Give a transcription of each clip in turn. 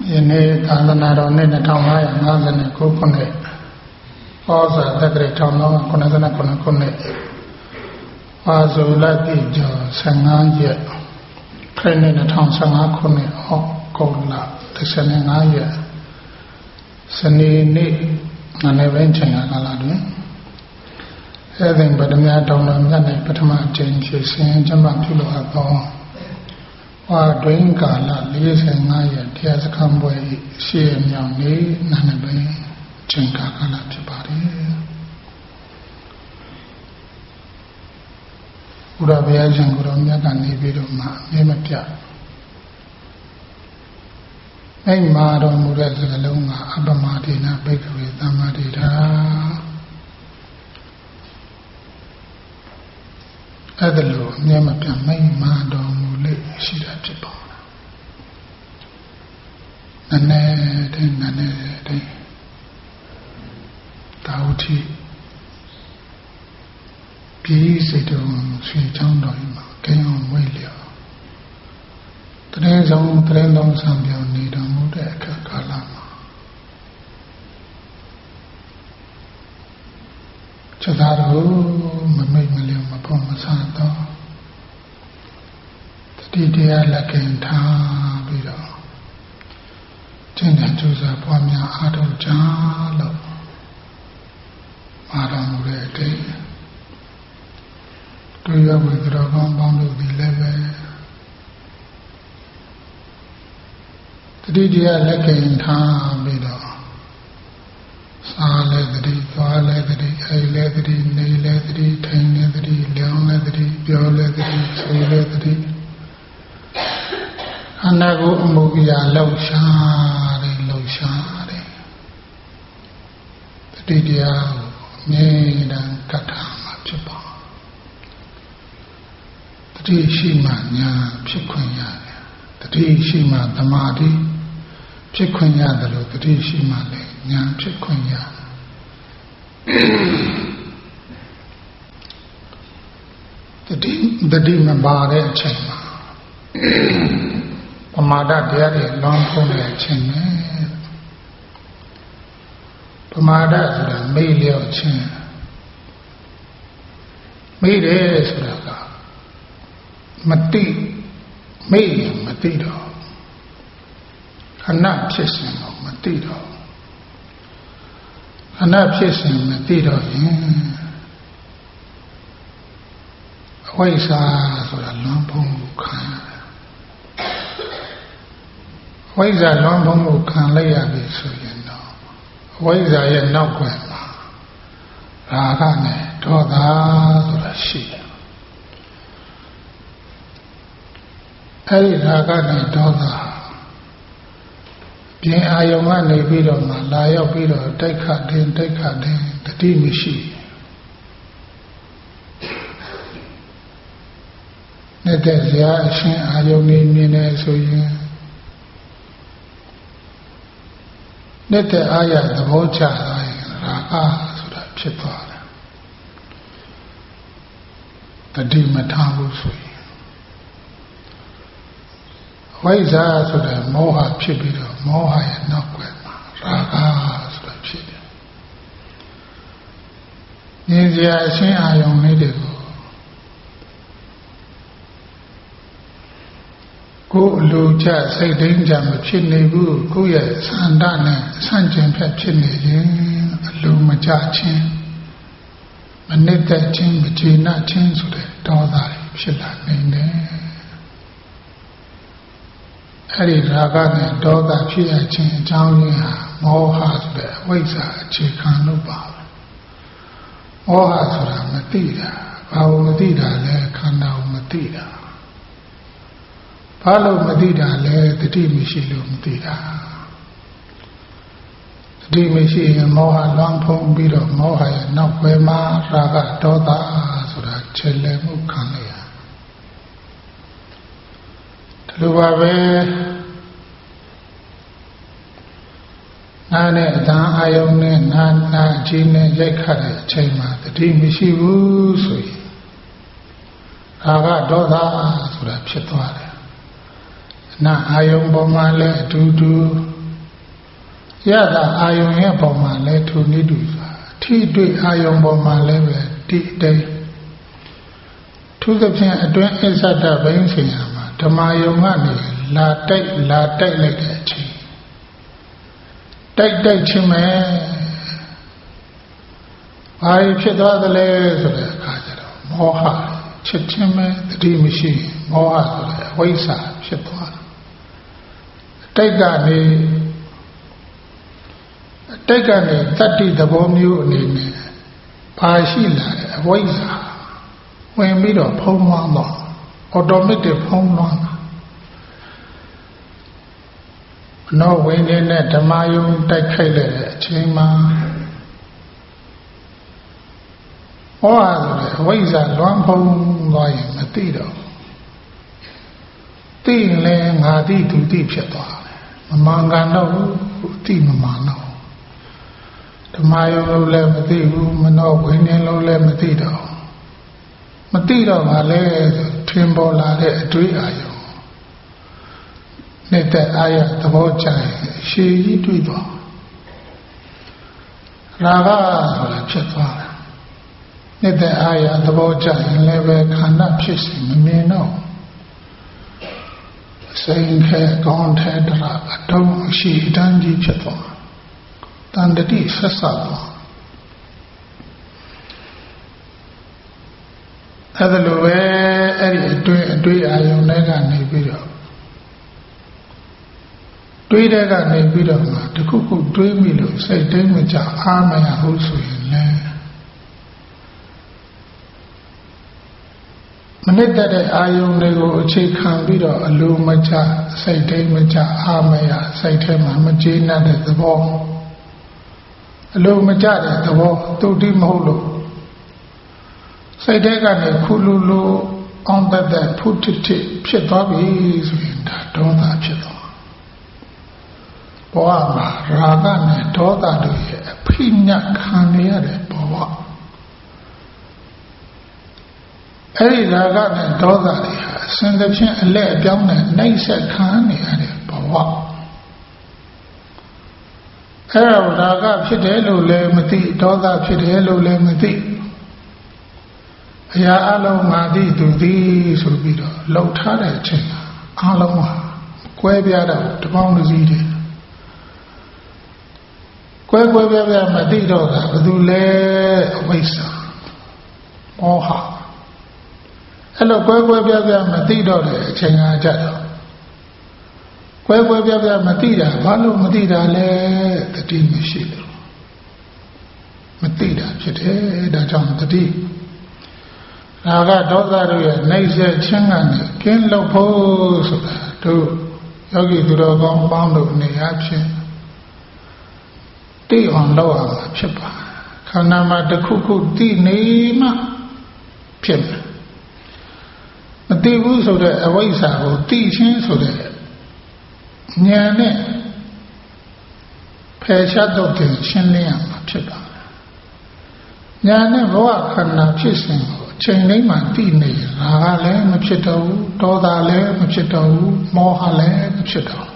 ယနေ့သာသနာတော်နှစ်2559ခုနှစ်ဩဇာတက္ကရာ1389ခုနှစ်အာဇူလတိကျော်15ရက်ခရစ်နှစ်2015ခုနှစ်ဩဂုတ်လ15ရက်စနေနေ့နံနက်ပိုင်းချိန်ကာလတွင်ဧည့်သည်ပထမတောင်းတော်မြတ်၌ပထမအကြိမ်ဖြစ်စဉ်ကျမပြုလိုအပ်သောဝါတွင်ကာလ45ရက်တရားစခန်းပွဲရှိရမြောင်နေ့နံနက်ပိုင်းချိန်ကာလဖြစ်ပါတယ်ဘုရားဘုရားရှင်ကိုယ်တော်မြတ်ကနေပြီးတော့မှအမပြအဲ့မှာတော်မူတဲ့စကားလုံးကအပမဒေနဘိက္ခဝေသမ္မာဒေတာအဲ့ဒါလို့အမြဲမပြတ်မိန်မာတော်မူလေရှိတာဖြစ်ပါနည်းနည်းတိုင်းတာဝတိပြည်စိတ်တော်ဆွေချောင်းတော်မှာကင်းအောင်ဝိလျော်တရင်လုံးဆောင်ပြောင်းနေတော်မူတဲ့အခါကာလမှာချက်သားတော်မမိတ်မလျော်မဖို့မဆန်းတော့တတိတရားလက်ကင်ထားပြီးတော့ကျင့်ကြံကြိုးစားပွားများအားထုတ်ကြလို့မာတော်မူတဲ့အတိတ်တွေ့ရဝေကြတော်ကောင်းပေါင်းတို့ဒီလည်းပဲတတိတရားလက်ကင်ထားပြီးတော့စားလည်းတတိသွားလည်းတတိအိမ်လည်းတတိနေလည်းတတိထိုင်လည်းတတိလျောင်းလည်းတတိပြောလည်းတတိဆိုလည်းတတိအနာကိုအမှုပြလှုပ်ရှားတယ်တတိတရားကိုအမြဲတမ်းကတ်ထားမှာဖြစ်ပါတတိရှိမှညာဖြစ်ခွင့်ရတယ်တတိရှိမှသမာဓိဖြစ်ခွင့်ရတယ်လို့တတိရှိမှလည်းညာဖြစ်ခွင့်ရတယ်တတိမပါတဲ့အချိန်မှာပမာဒတရားတွေလွန်ဖုံးတဲ့အချိန်ပဲပမာဒဆိုတာမေ့လျော့ခြင်းမေ့တယ်ဆိုတာကမတိမေ့ရင်မတိတော့ခဏဖြစ်စဉ်တော့မတိတော့ခဏဖြစ်စဉ်မတိတော့ရင်အဝိဇ္ဇာဆိုတာလွန်ဖုံးမှုခံရတယ်အဝိဇ္ဇာလွန်ဖုံးမှုခံလိုက်ရပြီဆိုရင်တော့အဝိဇ္ဇာရဲ့နောက်ွယ်မှာရာဂနဲ့ဒေါသဆိုတာရှိတယ်အဲဒီရာဂနဲ့ဒေါသပြင်အာယုံကနေပြီးတော့မှလာရောက်ပြီးတော့တိုက်ခတ်တယ်တတိမရှိနေတဲ့ဇာအရှင်အာယုံနေမြင်နေဆိုရင်နေတဲ့အာရသဘောချတာရင်ရာဂဆိုတာဖြစ်သွားတယ်တတိမထားဘူးဆိုရင်ဝိဇ္ဇာဆိုတာမောဟဖြစ်ပြီးတော့မောဟရဲ့နောက်ွယ်မှာရာဂဆိုတာဖြစ်တယ်ဉာဏ်စရာအရှင်းအာယုံလေးတွေကိုကိုယ်အလိုချစိတ်တိုင်းကြမဖြစ်နေဘူးကိုယ့်ရဲ့သန္တာနဲ့ဆန့်ကျင်ဖက်ဖြစ်နေရင်အလိုမချခြင်းမနစ်သက်ခြင်းမကျေနပ်ခြင်းဆိုတဲ့ဒေါသတွေဖြစ်လာနိုင်တယ်အဲ့ဒီရာဂနဲ့ဒေါသဖြစ်ရခြင်းအကြောင်းရင်းဟာမောဟဆိုတဲ့အဝိဇ္ဇာအခြေခံလို့ပါပဲမောဟဆိုတာမသိတာဘာလို့မသိတာလဲခန္ဓာကိုမသိတာဘာလို့မသိတာလဲတတိမရှိလို့မသိတာတတိမရှိရင်မောဟလွန်ဖုံးပြီးတော့မောဟရဲ့နောက်ွယ်မှာရာဂဒေါသဆိုတာခြေလှယ်မှုခံရဒီလိုပါပဲနာနဲ့အတန်အာယုံနဲ့နာကြီးနဲ့ရိုက်ခတ်တဲ့အချိန်မှာတတိမရှိဘူးဆိုရင်ရာဂဒေါသဆိုတာဖြစ်သွားတယ်နာအာယုံပေါ်မှာလည်းအတူတူရတာအာယုံရဲ့ပုံမှာလဲထူနေတူထိတွေ့အာယုံပုံမှာလဲပဲတိတိသူသဖြင့်အတွင်းအစ္ဆဒဘိန်းဆင်ရမှာဓမ္မယုံကနေလာတိုက်လိုက်တဲ့အချိန်တိုက်ချင်းမဲ့ဘာဖြစ်သွားသလဲဆိုတဲ့အခါကျတော့မောဟချက်ချင်းမဲ့တတိမရှိမောဟဆိုတဲ့အဝိဇ္ဇာဖြစ်သွားတိုက်ကနေတတ္တိသဘောမျိုးအနေနဲ့ဘာရှိလာတဲ့အဝိဇ္ဇာဝင်ပြီးတော့ဖုံးလွှမ်းတော့ automatic ဖုံးလွှမ်းတာနောဝိနည်းနဲ့ဓမ္မယုံတိုက်ခိုက်လိုက်တဲ့အချိန်မှာဟောရတယ်အဝိဇ္ဇာလွှမ်းဖုံးသွားရင်မသိတော့သိရင်လည်းငါသိသူသိဖြစ်သွားတယ်မမှန်ကန်တော့ဘူးသိမမှန်တော့ဓမ္မယုံလို့လည်းမသိဘူးမနောဝိနည်းလို့လည်းမသိတော့ငါလည်းထင်ပေါ်လာတဲ့အတွေ့အာရုံနေတဲ့အာရသဘောကျရင်ရှည်ကြီးတွေ့သွားရာဂဆိုတာဖြစ်သွားတယ်နေတဲ့အာရသဘောကျရင်လည်းပဲခန္ဓာဖြစ်စီမမြင်တော့စိတ်ခဲကောင်းထဲတရာအတုံးရှိတန်းကြီးဖြစ်သွားတန်တတိဆက်ဆက်သွားအဲ့ဒါလိုပဲအဲ့ဒီအတွေ့အာယုံတွေကနေပြီးတော့တွေးတဲ့ကနေပြီးတော့မှတခုခုတွေးမိလို့စိတ်တိုင်းမကြအားမရဘူးဆိုရင်လည်းမနစ်တဲ့အာယုံတွေကိုအခြေခံပြီးတော့အလိုမကျစိတ်တိုင်းမကြအားမရစိတ်ထဲမှာမကျေနပ်တဲ့သဘောအလိုမကျတဲ့သဘောတုတ်တိမဟုတ်လို့စိတ်ထဲကနေခုလူလူအောင်တဲ့ဖုတ်တိဖြစ်သွားပြီဆိုရင်ဒါဒေါသဖြစ်သွားဘဝမှာရာဂနဲ့ဒေါသတို့ရဲ့အဖိညတ်ခံရတဲ့ဘဝအဲ့ဒီရာဂနဲ့ဒေါသတွေဟာအစဉ်တစ်ဖြင့်အလဲအပြောင်းနဲ့နှိမ့်ဆက်ခံနေရတဲ့ဘဝအဲ့ဒါရာဂဖြစ်တယ်လို့လည်းမသိဒေါသဖြစ်တယ်လို့လည်းမသိအရာအလုံးငါသိသူသိဆိုပြီးတော့လှုပ်ထားတဲ့အချိန်အလုံးဟာကွဲပြားတော့တပေါင်းတစ်စီးတည်းကွဲပြားမသိတော့တာဘယ်သူလဲအဝိဇ္ဇာမောဟအဲ့လိုကွဲပြားမသိတော့တဲ့အချိန်ကကြတော့ကွဲပြားမသိတာဘာလို့မသိတာလဲတတိမရှိလို့မသိတာဖြစ်တယ်ဒါကြောင့်တတိရာဂဒေါသတို့ရဲ့နှိမ့်ဆက်ခြင်းကနေကင်းလွတ်ဖို့ဆိုတာတို့ယောဂီသူတော်ကောင်းပေါင်းတို့နေရာဖြင့်သိအောင်လုပ်ရမှာဖြစ်ပါခန္ဓာမှာတစ်ခုခုသိနေမှဖြစ်မယ်မသိဘူးဆိုတဲ့အဝိဇ္ဇာကိုသိချင်းဆိုတဲ့ဉာဏ်နဲ့ဖယ်ရှားတော့တင်ရှင်းလင်းရမှာဖြစ်ပါဉာဏ်နဲ့ဘဝခန္ဓာဖြစ်စဉ်ကိုအချိန်တိုင်းမှာသိနေရာကလည်းမဖြစ်တော့ဘူးဒေါသလည်းမဖြစ်တော့ဘူးမောဟလည်းမဖြစ်တော့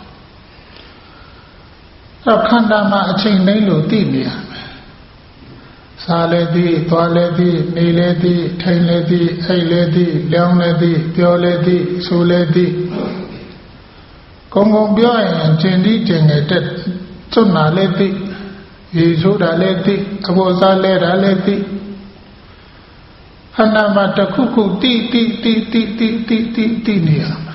တော့ခန္ဓာမှာအချိန်တိုင်းလို့သိနေရမယ်စားလည်းသိသွားလည်းသိနေလည်းသိထိုင်လည်းသိအိပ်လည်းသိလျောင်းလည်းသိပြောလည်းသိဆိုလည်းသိကုံပြောရင်ကျင်တိကျင်ငယ်တက်စွန့်နာလည်းသိရေဆိုးတာလည်းသိအဘောစားလဲတာလည်းသိခန္ဓာမှာတစ်ခုခုတိနေရမှာ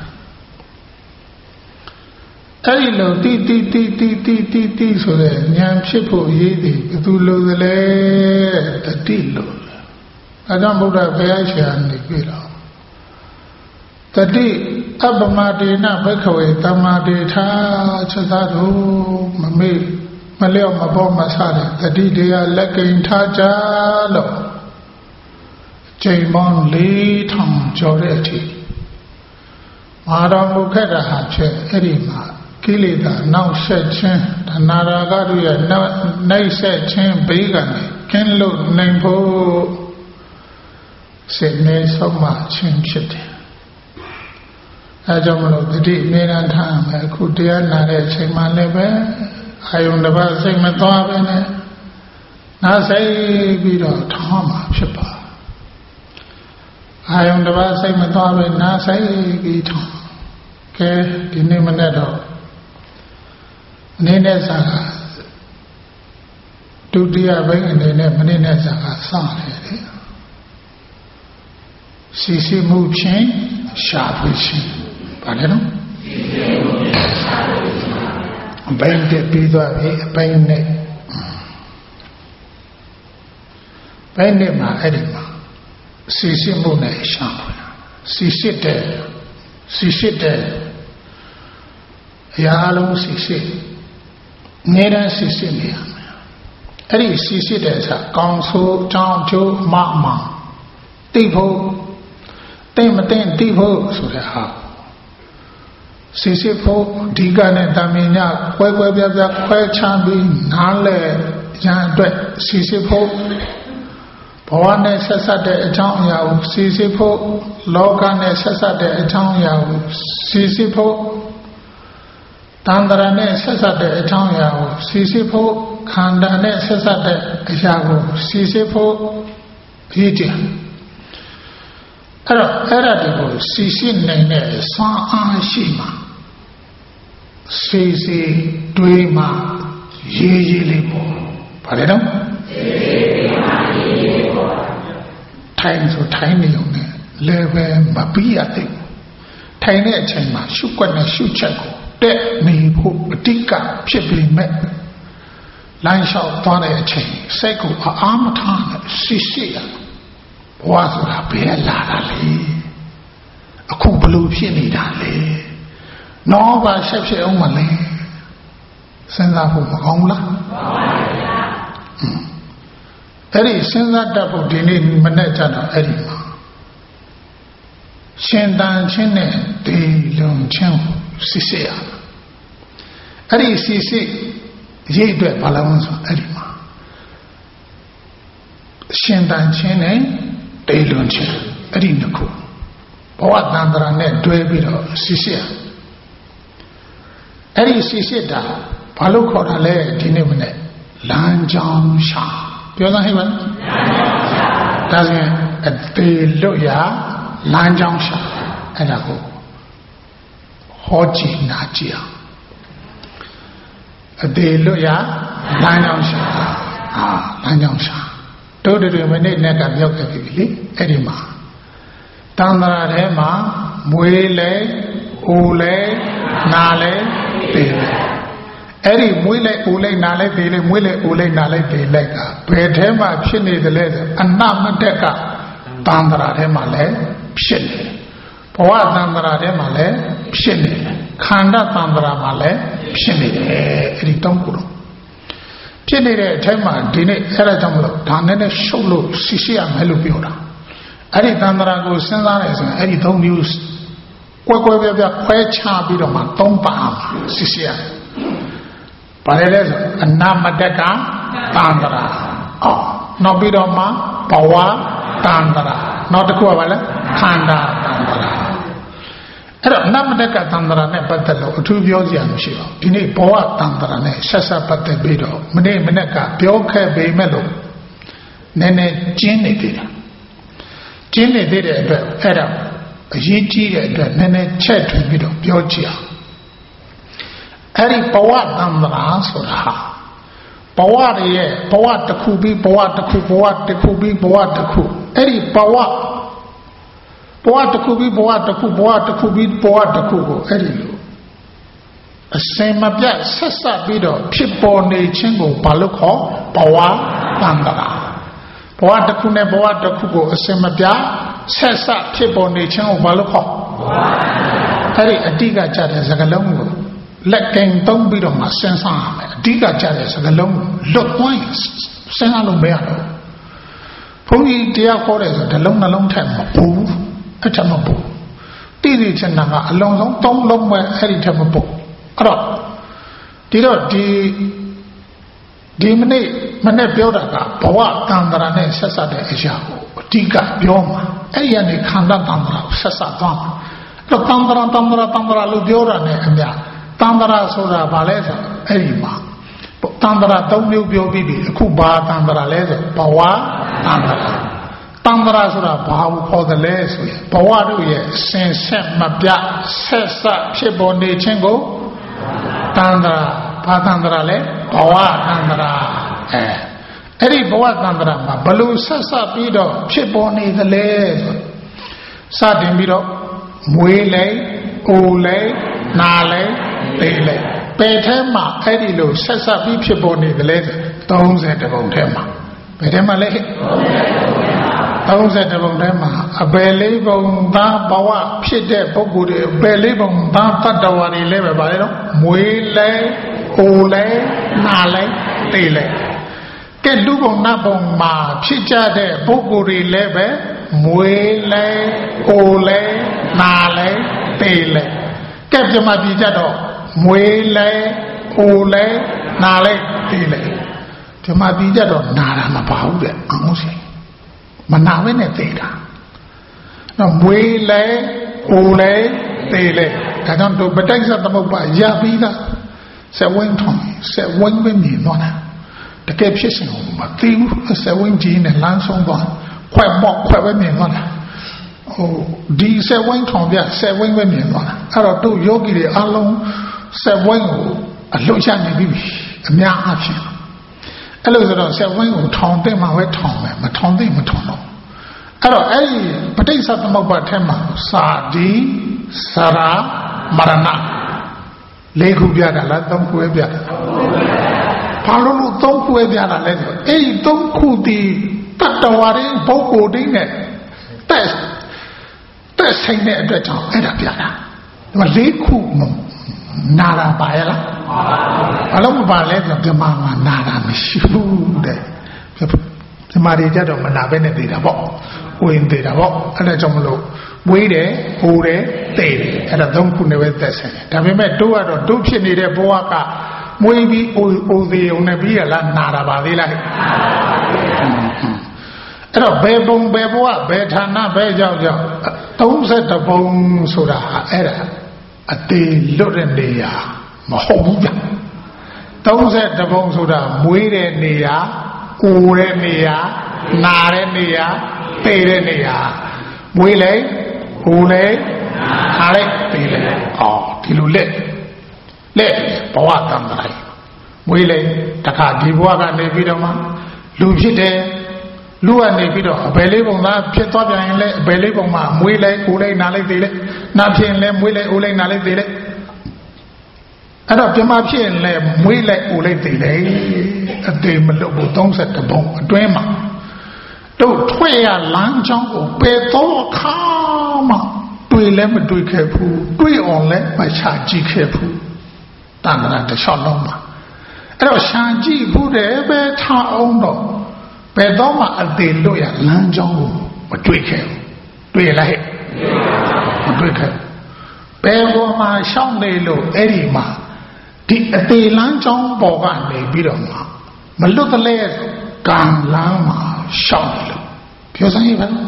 အဲ့ဒီလိုတိဆိုတဲ့ဉာဏ်ဖြစ်ဖို့ရည်တည်ဘယ်သူလိုသလဲတတိလိုအဲကြောင့်ဘုရားဘုရားရှင်နေပြီတော့တတိအပ္ပမတေနဘိက္ခဝေတမ္မာတေထာချက်သားတို့မမေ့မလျော့မပေါ်မဆတဲ့တတိတရားလက်ကင်ထားကြလို့ချိန်ပေါင်း4000ကျော်တဲ့အထိမာတော်မူခဲ့တာဟာဖြစ်အဲ့ဒီမှာကိလေသာနောက်ဆက်ခြင်းတဏှာရာဂတို့ရဲ့နှိမ့်ဆက်ခြင်းဘေးကနေကင်းလို့နိုင်ဖို့စိတ်နဲ့ဆုံးမခြင်းဖြစ်တယ်အဲကြောင့်မလို့တတိအမြဲတမ်းထားမယ်အခုတရားနာတဲ့အချိန်မှလည်းပဲအာယုန်တစ်ပါးစိတ်မသွားပဲနဲ့နားဆိုင်ပြီးတော့ထောင်းမှာဖြစ်ပါအာယုန်တစ်ပါးစိတ်မသွားပဲနားဆိုင်ပြီးထောင်းကဲဒီနေ့မနေ့တော့အနေနဲ့စာကဒုတိယဘိန်းအနေနဲ့မနေ့နဲ့စာကစတယ်လေစီစီမှုဖြင့်ရှာဖွေခြင်းဗါလဲနော်အပိုင်းတက်ပြီးသွားပြီအပိုင်းနဲ့ဘယ်နဲ့မှာအဲ့ဒီမှာစီစစ်မှုနဲ့ရှာဖွေစီစစ်တဲ့အရာလုံးစီစစ်နေရစီစစ်နေရမယ်အဲ့ဒီစီစစ်တဲ့အခါကောင်းဆိုးကြောင်းကျိုးမမသိဖို့သိမသိသိဖို့ဆိုတဲ့ဟာစီစစ်ဖို့ဒီကနဲ့တမင်ညကွဲကွဲပြားပြားခွဲခြားပြီးနားလဲရန်အတွက်စီစစ်ဖို့ဘဝနဲ့ဆက်ဆက်တဲ့အကြောင်းအရာကိုစီစစ်ဖို့လောကနဲ့ဆက်ဆက်တဲ့အကြောင်းအရာကိုစီစစ်ဖို့တန်ត្រာနဲ့ဆက်ဆက်တဲ့အကြောင်းအရာကိုစီစစ်ဖို့ခန္ဓာနဲ့ဆက်ဆက်တဲ့အရာကိုစီစစ်ဖို့အရေးကြီးအဲ့ဒါတွေကိုစီစစ်နိုင်တဲ့စွမ်းအားရှိမှစီတွေးမှရေးလေးပေါ့ဗါလဲနော်ထိုင်ဆိုထိုင်နေုံနဲ့လည်းပဲမပြီးရသေးဘူးထိုင်တဲ့အချိန်မှာရှုွက်နဲ့ရှုချက်ကိုတက်နေဖို့အတိကဖြစ်ပြီးမဲ့လမ်းလျှောက်သွားတဲ့အချိန်စိတ်ကိုအားမထားနဲ့စစ်ရဘဝဆိုတာဘယ်လာတာလဲအခုဘလို့ဖြစ်နေတာလဲတော့ဘာဆက်ဖြစ်အောင်မလဲစဉ်းစားဖို့မကောင်းလားမှန်ပါဗျာအဲ့ဒီစဉ်းစားတတ်ဖို့ဒီနေ့မနေ့ကျတော့အဲ့ဒီမှာရှင်တန်ချင်းနဲ့ဒီလုံချင်းစစ်ရအဲ့ဒီစစ်ရိတ်အတွက်ဘာလို့ဆိုအဲ့ဒီမှာရှင်တန်ချင်းနဲ့ဒီလုံချင်းအဲ့ဒီနှစ်ခုဘဝတန်ត្រာနဲ့တွဲပြီးတော့စစ်ရအဲ့ဒီစစ်တာဘာလို့ခေါ်တာလဲဒီနေ့မနေ့လမ်းကြောင်းရှာပြောသားဟဲ့မလားဒါဆိုရင်အသေးလွတ်ရလမ်းကြောင်းရှာအဲ့ဒါကိုဟောကြည့်နာကြည့်အောင်အသေးလွတ်ရလမ်းကြောင်းရှာလမ်းကြောင်းရှာတို့တွေမနေ့နဲ့ကမြောက်ခဲ့ပြီလေအဲ့ဒီမှာတန်ត្រာထဲမှာမွေးလဲအိုလဲနာလဲပေလဲအဲ့ဒီမွေးလိုက်အိုလိုက်နာလိုက်ပေလိုက်မွေးလိုက်အိုလိုက်နာလိုက်ပေလိုက်ကဘယ်ထဲမှာဖြစ်နေတယ်လဲဆိုအနမတက်ကတန်ត្រာထဲမှာလည်းဖြစ်နေဘဝတန်ត្រာထဲမှာလည်းဖြစ်နေခန္ဓာတန်ត្រာမှာလည်းဖြစ်နေတယ်အဲ့ဒီသုံးခုတော့ဖြစ်နေတဲ့အထက်မှာဒီနေ့အဲ့ဒါကြောင့်မလို့ဒါနဲ့ရှုပ်လို့ရှိရမယ်လို့ပြောတာအဲ့ဒီတန်ត្រာကိုစဉ်းစားရဆိုရင်အဲ့ဒီသုံးမျိုးကွဲပြားခွဲခြားပြီးတော့မှသုံးပါမှာရှိရဘာလဲလဲဆိုအနာမတက်ကတန်ត្រာနောက်ပြီးတော့မှဘဝတန်ត្រာနောက်တစ်ခုကဘာလဲခန္ဓာတန်ត្រာအဲ့တော့အနာမတက်ကတန်ត្រာနဲ့ပတ်သက်လို့အထူးပြောစရာမရှိပါဘူးဒီနေ့ဘဝတန်ត្រာနဲ့ဆက်ပတ်သက်ပြီးတော့မနေ့ကပြောခဲ့ပေမဲ့လို့နည်းနည်းကျင်းနေသေးတယ်ကျင်းနေသေးတဲ့အတွက်အဲ့ဒါအရေးကြီးတဲ့အတွက်နည်းနည်းချက်ထွင်ပြီးတော့ပြောကြည့်အောင်အဲ့ဒီဘဝတန်ត្រာဆိုတာဘဝရဲ့ဘဝတစ်ခုပြီးဘဝတစ်ခုဘဝတစ်ခုပြီးဘဝတစ်ခုအဲ့ဒီဘဝတစ်ခုပြီးဘဝတစ်ခုဘဝတစ်ခုပြီးဘဝတစ်ခုကိုအဲ့ဒီလိုအစင်မပြတ်ဆက်ဆက်ပြီးတော့ဖြစ်ပေါ်နေခြင်းကိုဘာလို့ခေါ်ဘဝတန်ត្រာဘဝတစ်ခုနဲ့ဘဝတစ်ခုကိုအစင်မပြတ်ဆက်ဆက်ဖြစ်ပေါ်နေခြင်းကိုဘာလို့ခေါ်အဲ့ဒီအတိကကြတဲ့စကားလုံးကိုလက်ကင်သုံးပြီးတော့မှစဉ်းစားရမယ်အဓိကကြတဲ့စကားလုံးလွတ်သွားရင်စဉ်းစားလို့မရတော့ဘုန်းကြီးတရားခေါ်တယ်ဆိုတစ်လုံးနှလုံးထက်မပူအဲ့ထက်မပူတိတိကျကျကအလုံးစုံသုံးလုံးပဲအဲ့ဒီထက်မပူအဲ့တော့ဒီမနေ့ပြောတာကဘဝတန်ត្រာနဲ့ဆက်ဆက်တဲ့အရာကိုအဓိကပြောမှာအဲ့ဒီကနေခန္ဓာတန်ត្រာကိုဆက်ဆက်သွားမှာအဲ့တော့တန်ត្រာလို့ပြောတာနဲ့အများတန်ត្រာဆိုတာဘာလဲဆိုအဲ့ဒီမှာတန်ត្រာ၃မျိုးပြောပြီးပြီအခုဘာတန်ត្រာလဲဆိုဘဝတန်ត្រာတန်ត្រာဆိုတာဘာကိုခေါ်တယ်လဲဆိုရင်ဘဝတို့ရဲ့စင်ဆက်မပြဆက်ဆက်ဖြစ်ပေါ်နေခြင်းကိုတန်ត្រာဘာတန်ត្រာလဲဘဝတန်ត្រာအဲ့ဒီဘဝတန်ត្រာမှာဘလို့ဆက်ဆက်ပြီးတော့ဖြစ်ပေါ်နေသလဲဆိုစတင်ပြီးတော့မွေးလဲအိုလဲနာလဲသိလဲပယ်ထဲမှာအဲ့ဒီလိုဆက်ဆက်ပြီးဖြစ်ပေါ်နေတယ်လေ30ပုံထဲမှာဘယ်ထဲမှာလဲ30ပုံထဲမှာအပယ်လေးပုံသားဘဝဖြစ်တဲ့ပုဂ္ဂိုလ်တွေအပယ်လေးပုံသားတတ္တဝါတွေလည်းပဲဗါလေတော့မွေးလဲအိုလဲနာလဲသိလဲကဲလူပုံနတ်ပုံမှာဖြစ်ကြတဲ့ပုဂ္ဂိုလ်တွေလည်းပဲမွေးလဲအိုလဲနာလဲသိလဲကဲပြမပြကြတော့မွေးလဲအိုလဲနာလဲသိလဲဒီမှာပြီးကြတော့နာတာမပါဘူးတဲ့အောင်စီမနာဘဲနဲ့သိတာတော့မွေးလဲအိုလဲသိလဲဒါကြောင့်တို့ပဋိစ္စသမုပ္ပါရပြီးသားဆက်ဝင်းထုံဆက်ဝင်းပဲမြင်တော့တာတကယ်ဖြစ်စဉ်ကိုမသိဘူးဆက်ဝင်းကြီးနဲ့လမ်းဆုံးသွားခွဲမော့ခွဲပဲမြင်တော့တာဟိုဒီဆက်ဝင်းထုံပြဆက်ဝင်းပဲမြင်တော့တာအဲ့တော့တို့ယောဂီတွေအလုံးဆက်ဝင်းကိုအလှချနေပြီအများအပြားအဲ့လိုဆိုတော့ဆက်ဝင်းကိုထောင်တဲ့မှာပဲထောင်မယ်မထောင်တဲ့မထောင်တော့အဲ့တော့အဲ့ဒီပဋိစ္စသမုပ္ပါထဲမှာစာဒီစရာမရဏ၄ခုပြတာလား၃ခုပဲပြတာဘာလို့၃ခုပဲပြတာလဲဆိုအဲ့ဒီ၃ခုဒီတတ္တဝါတွေပုဂ္ဂိုလ်တွေနဲ့တက်ဆိုင်တဲ့အတွက်ကြောင့်အဲ့ဒါပြတာဒီမှာ၄ခုနာတာပါရလားဘာလို့မပါလဲဆိုတော့ဓမ္မမှာနာတာမရှိဘူးတဲ့ဓမ္မတွေကြတော့မနာပဲနဲ့သိတာပေါ့ဝင်သိတာပေါ့အဲ့ဒါကြောင့်မလို့မွေးတယ်ဟိုတယ်သိတယ်အဲ့ဒါ၃ခုနဲ့ပဲသက်ဆိုင်တယ်ဒါပေမဲ့တို့ကတော့တို့ဖြစ်နေတဲ့ဘဝကမွေးပြီးအိုသေးုံနဲ့ပြီးရလားနာတာပါသေးလားအဲ့တော့ဘယ်ဘုံဘယ်ဘဝဘယ်ဌာနဘယ်ကြောင့်32ဘုံဆိုတာအဲ့ဒါအသေးလွတ်တဲ့နေရာမဟုတ်ဘူးဗျ32ဘုံဆိုတာမွေးတဲ့နေရာအိုတဲ့နေရာနာတဲ့နေရာသိတဲ့နေရာမွေးလေဟိုလေနာလေသိလေအော်ဒီလိုလက်ဘဝတန်ត្រာမွေးလေတခါဒီဘဝကနေပြီးတော့မှလူဖြစ်တယ်လူကနေပြီးတော့အပယ်လေးပုံသားဖြစ်သွားပြန်ရင်လည်းအပယ်လေးပုံမှာမွေးလိုက်အိုလိုက်နာလိုက်သေးလိုက်နာဖြစ်ရင်လည်းမွေးလိုက်အိုလိုက်နာလိုက်သေးလိုက်အဲ့တော့ပြမဖြစ်ရင်လည်းမွေးလိုက်အိုလိုက်သေးလိုက်အသေးမလွတ်ဘူး32ပုံအတွင်းမှာတို့ထွက်ရလမ်းကြောင်းကိုပယ်တော့ခါမှတွေ့လည်းမတွေ့ခဲ့ဘူးတွေ့အောင်လည်းမချကြည့်ခဲ့ဘူးတန်ត្រာတစ်လျှောက်လုံးမှာအဲ့တော့ရှာကြည့်ဘူးတယ်ပဲထားအောင်တော့ဘယ်တော့မှအသေးလို့ရလမ်းကြောင်းကိုမတွေ့ခဲ့ဘူးတွေ့လားဟဲ့မတွေ့ခဲ့ဘယ်ပေါ်မှာရှောင်းနေလို့အဲ့ဒီမှာဒီအသေးလမ်းကြောင်းပေါ်ကနေပြီးတော့မှမလွတ်တလဲကံလမ်းမှာရှောင်းနေလို့ပြောစမ်းရပါလား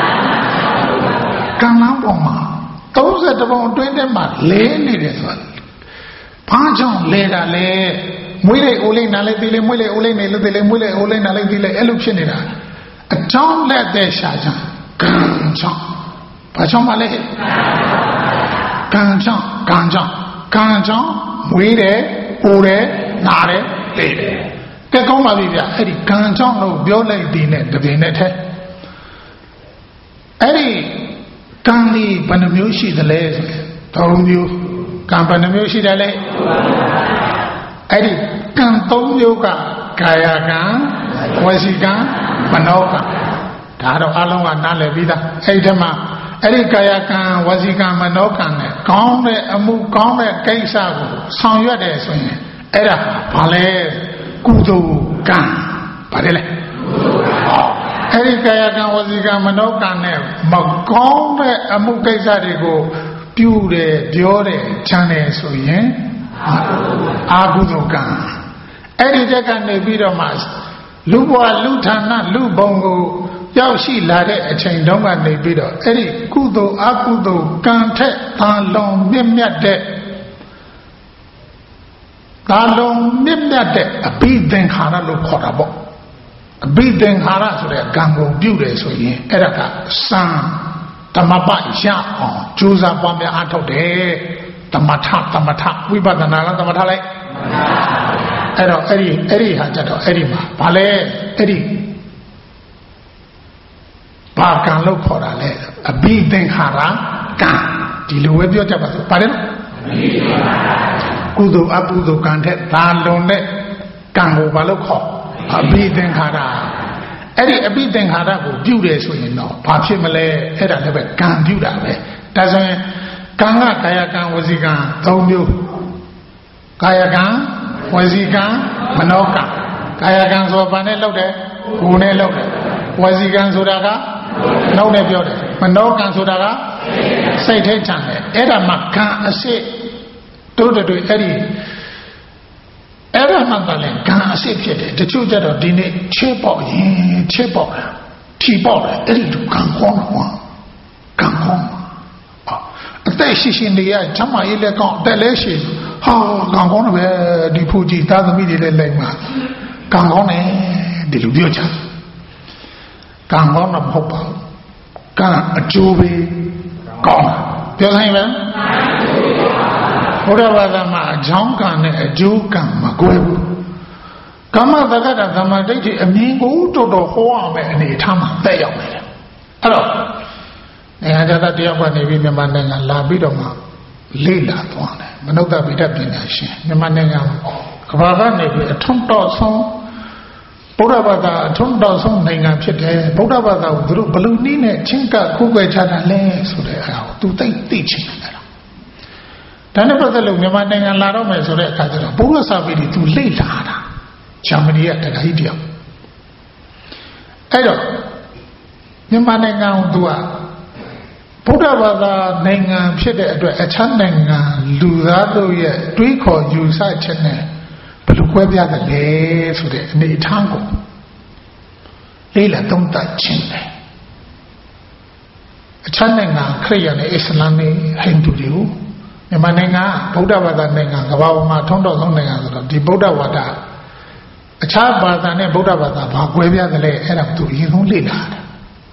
ကံလမ်းပေါ်မှာ32ပုံအတွင်းထဲမှာလဲနေတယ်ဆိုတာဘာကြောင့်လဲတာလဲမွေးလိုက်အိုလိုက်နာလိုက်သေးလေမွေးလိုက်အိုလိုက်နေလို့သေးလေမွေးလိုက်အိုလိုက်နာလိုက်သေးလေအဲ့လိုဖြစ်နေတာအကြောင်းလက်တဲ့ရှာကြကံကြောင့်ဘာကြောင့်မလဲကံကြောင့်မွေးတယ်အိုတယ်နာတယ်သေတယ်ကဲကောင်းပါပြီဗျအဲ့ဒီကံကြောင့်လို့ပြောလိုက်ဒီနဲ့တပင်နဲ့ထဲအဲ့ဒီကံလေးဘယ်နှမျိုးရှိသလဲဆိုရင်၃မျိုးကံဘယ်နှမျိုးရှိတယ်လဲအဲ့ဒီကံ၃မျိုးကကာယကံဝစီကံမနောကံဒါတော့အလုံးကနားလည်ပြီးသားအဲ့ဒီမှာအဲ့ဒီကာယကံဝစီကံမနောကံနဲ့ကောင်းတဲ့အမှုကောင်းတဲ့ကိစ္စကိုဆောင်ရွက်တယ်ဆိုရင်အဲ့ဒါဘာလဲကုသိုလ်ကံပါတယ်လေအဲ့ဒီကာယကံဝစီကံမနောကံနဲ့မကောင်းတဲ့အမှုကိစ္စတွေကိုပြုတယ်ပြောတယ်ချမ်းတယ်ဆိုရင်အာဟုသောကံအဲ့ဒီတက်ကနေပြီးတော့မှလူဘဝလူဌာနလူဘုံကိုရောက်ရှိလာတဲ့အချိန်တုန်းကနေပြီးတော့အဲ့ဒီကုသိုလ်အကုသိုလ်ကံထက်သာလွန်မြင့်မြတ်တဲ့တဒါလုံးမြင့်မြတ်တဲ့အဘိသင်္ခါရလို့ခေါ်တာပေါ့အဘိသင်္ခါရဆိုတဲ့ကံကိုပြုတယ်ဆိုရင်အဲ့ဒါကစံဓမ္မပရအောင်ကြိုးစားပွားများအားထုတ်တယ်သမထဝိပဿနာကသမထလိုက်အဲ့တော့အဲ့ဒီဟာကြတော့အဲ့ဒီမှာဗာလဲအဲ့ဒီဘာကံလို့ခေါ်တာလဲအဘိသင်္ခါရကံဒီလိုပဲပြောကြပါစို့ပါတယ်နော်ကုသိုလ်အကုသိုလ်ကံထက်သာလွန်တဲ့ကံကိုဘာလို့ခေါ်အဘိသင်္ခါရအဲ့ဒီအဘိသင်္ခါရကိုပြုတယ်ဆိုရင်တော့ဘာဖြစ်မလဲအဲ့ဒါလည်းပဲကံပြုတာပဲဒါဆိုရင်ကံကကာယကံဝစီကံ၃မျိုးကာယကံဝစီကံမနောကံကာယကံဆိုဘာနဲ့လုပ်တယ်ကိုယ်နဲ့လုပ်တယ်ဝစီကံဆိုတာကနှုတ်နဲ့ပြောတယ်မနောကံဆိုတာကစိတ်ထဲချမ်းတယ်အဲ့ဒါမှကံအစစ်တို့တွေ့အဲ့ဒါမှတလည်းကံအစစ်ဖြစ်တယ်တချို့ကြတော့ဒီနေ့ချစ်ပေါက်ရင်ချစ်ပေါက်တယ်ထီပေါက်တယ်အဲ့ဒီကံကောင်းတော့ကံကောင်းအသက်ရှိနေရချမ်းမရေးလက်ကောင်းအသက်လည်းရှိဟာကံကောင်းတယ်ပဲဒီဖူကြီးသားသမီးတွေလည်းလိုက်မှာကံကောင်းတယ်ဒီလိုပြောချင်ကံကောင်းတော့မဟုတ်ပါဘူးကံအကျိုးပဲကောင်းပြောနိုင်ပါဘုရားဘာသာမှာအကြောင်းကံနဲ့အကျိုးကံမကွဲဘူးကမ္မတက္ကတာသမ္မာဒိဋ္ဌိအမြင်ကိုတော်တော်ဟောရမယ်အနေထားမှာတက်ရောက်နေတယ်အဲ့တော့နိုင်ငံခြားသားတယောက်ကနေပြီးမြန်မာနိုင်ငံလာပြီးတော့မှလေ့လာသွားတယ်မနုဿဗိဒ္ဓပညာရှင်မြန်မာနိုင်ငံကဘာကနေပြီးအထွန်းတော်ဆုံးဗုဒ္ဓဘာသာအထွန်းတော်ဆုံးနိုင်ငံဖြစ်တယ်ဗုဒ္ဓဘာသာကိုသူတို့ဘယ်လိုနည်းနဲ့ချင်းကခုခွဲခြားတာလဲဆိုတဲ့အားကိုသူသိချင်တယ်ဒါနဲ့ပတ်သက်လို့မြန်မာနိုင်ငံလာတော့မယ်ဆိုတဲ့အခါကျတော့ဘုရားစာပေတွေသူလေ့လာတာဂျာမနီကတခါကြီးတယောက်အဲ့တော့မြန်မာနိုင်ငံကိုသူကဗုဒ္ဓဘာသာနိုင်ငံဖြစ်တဲ့အတွက်အခြားနိုင်ငံလူသားတို့ရဲ့တွေးခေါ်ယူဆချက်နဲ့ဘယ်လိုကွဲပြားသလဲဆိုတဲ့အနေအထားကိုလေ့လာသုံးသပ်ခြင်းတယ်အခြားနိုင်ငံခရစ်ယာန်နဲ့အစ္စလာမ်နဲ့ဟိန္ဒူတွေကိုမြန်မာနိုင်ငံဗုဒ္ဓဘာသာနိုင်ငံကမ္ဘာပေါ်မှာထွန်းတော်ဆုံးနိုင်ငံဆိုတော့ဒီဗုဒ္ဓဝါဒအခြားဘာသာနဲ့ဗုဒ္ဓဘာသာဘာကွဲပြားသလဲအဲ့ဒါသူအရင်ဆုံးလေ့လာတယ်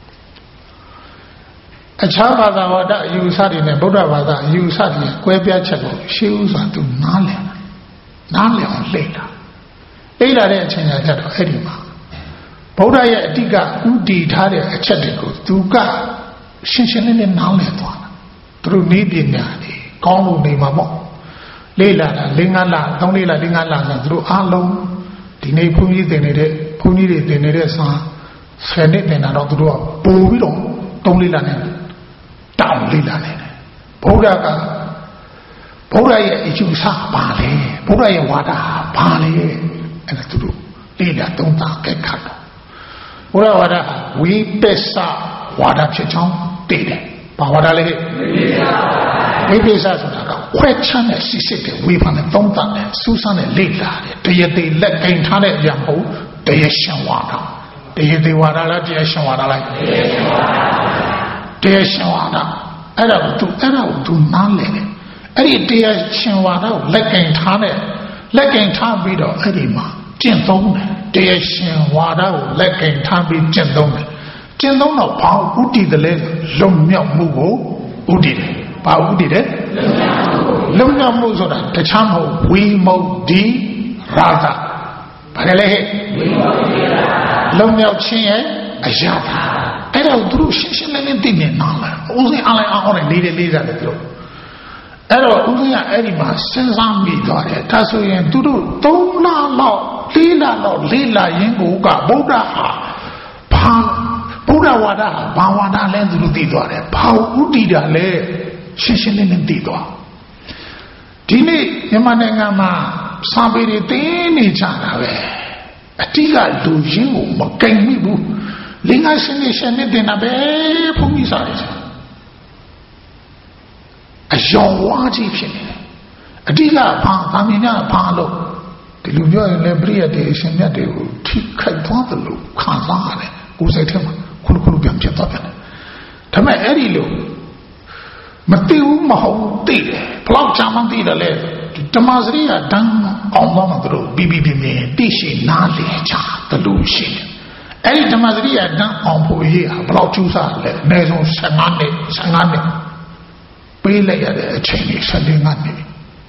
အခြားဘာသာဝါဒအယူအဆတွေနဲ့ဗုဒ္ဓဘာသာအယူအဆတွေကွဲပြားချက်ကိုရှင်းဥစွာသူနားလည်အောင်လေ့လာတဲ့အချိန်ကျတော့အဲ့ဒီမှာဗုဒ္ဓရဲ့အတိကဥတည်ထားတဲ့အချက်တွေကိုသူကရှင်းရှင်းလင်းလင်းနားလည်သွားတာသူတို့နေပညာတွေကောင်းလို့နေမှာပေါ့လေ့လာတာ၄-၅ လ3-4 လ4-5 လဆိုသူတို့အားလုံးဒီနေ့ဘုန်းကြီးတွေသင်နေတဲ့စာ10 နှစ်သင်တာတော့သူတို့ကပို့ပြီးတော့3-4 လနဲ့တောင်းလေ့လာနေတယ်ဗုဒ္ဓရဲ့အယူဆပါလေဗုဒ္ဓရဲ့ဝါဒပါလေအဲ့ဒါသူတို့လေ့လာသုံးသပ်ကြခတ်တော့ဘုရားဝါဒဝိပဿနာဝါဒဖြစ်ကြောင်းသိတယ်ဘာဝါဒလဲဝိပဿနာဆိုတာကခွဲခြားတဲ့စစ်စစ်တွေဝေဖန်တဲ့သုံးသပ်တဲ့စူးစမ်းတဲ့လေ့လာတဲ့တရားသေးလက်ကင်ထားတဲ့အရာမဟုတ်တရားရှင်ဝါဒတရားသေးဝါဒလားတရားရှင်ဝါဒလားတရားရှင်ဝါဒအဲ့ဒါကိုသူနားလည်တယ်အဲ့ဒီတရားရှင်ဝါဒကိုလက်ကင်ထားပြီးတော့အဲ့ဒီမှာကျင့်သုံးတယ်တရားရှင်ဝါဒကိုလက်ကင်ထားပြီးကျင့်သုံးတယ်ကျင့်သုံးတော့ဘာဥတည်တယ်လဲလုံမြောက်မှုကိုဥတည်တယ်ဘာဥတည်တယ်လုံမြောက်မှုဆိုတာတခြားမဟုတ်ဝိမု ക്തി ရာဂဘာလဲဟဲ့လုံမြောက်ခြင်းရဲ့အရာပါအဲ့ဒါကိုသူတို့ရှင်းရှင်းလင်းလင်းသိနေနားလာဦးစင်းအလိုက်အောင်နဲ့လေးစားတယ်သူတို့အဲ့တော့ဦးစင်းကအဲ့ဒီမှာစဉ်းစားမိသွားတယ်ဒါဆိုရင်သူတို့3 လလောက်4 လလောက်လေ့လာရင်းကိုကဗုဒ္ဓဟာဗုဒ္ဓဝါဒဘာဝါဒလဲသူတို့သိသွားတယ်ဘာဥတည်တာလဲရှင်းရှင်းလင်းလင်းသိသွားဒီနေ့မြန်မာနိုင်ငံမှာစာပေတွေတင်းနေကြတာပဲအတိကလူရင်းကိုမကင်မိဘူးလင်္ကာရှင်နဲ့တင်တာပဲဘုန်းကြီးစာတွေအယောဝါကြီးဖြစ်နေတယ်အတိကဘာမြင်ရဘာလို့ဒီလူပြောရင်လည်းပြည့်ရတဲ့အရှင်မြတ်တွေကိုထိခိုက်သွားတယ်လို့ခံစားရတယ်ကိုယ်စိတ်ထဲမှာခုပြန်ဖြစ်သွားတယ်ဒါပေမဲ့အဲ့ဒီလိုမသိဘူးမဟုတ်သိတယ်ဘလောက်ကြာမှသိတယ်လဲဓမ္မစရိယတန်အောင်သွားမှတို့ပြီးတိရှိနားလေချတလူရှိတယ်အဲ့ဒီဓမ္မစရိယတန်းအောင်ဖို့ရေးဟာဘယ်လောက်ကျူးစားလဲအနည်းဆုံး15နှစ်ပေးလိုက်ရတဲ့အချိန်ကြီး15နှစ်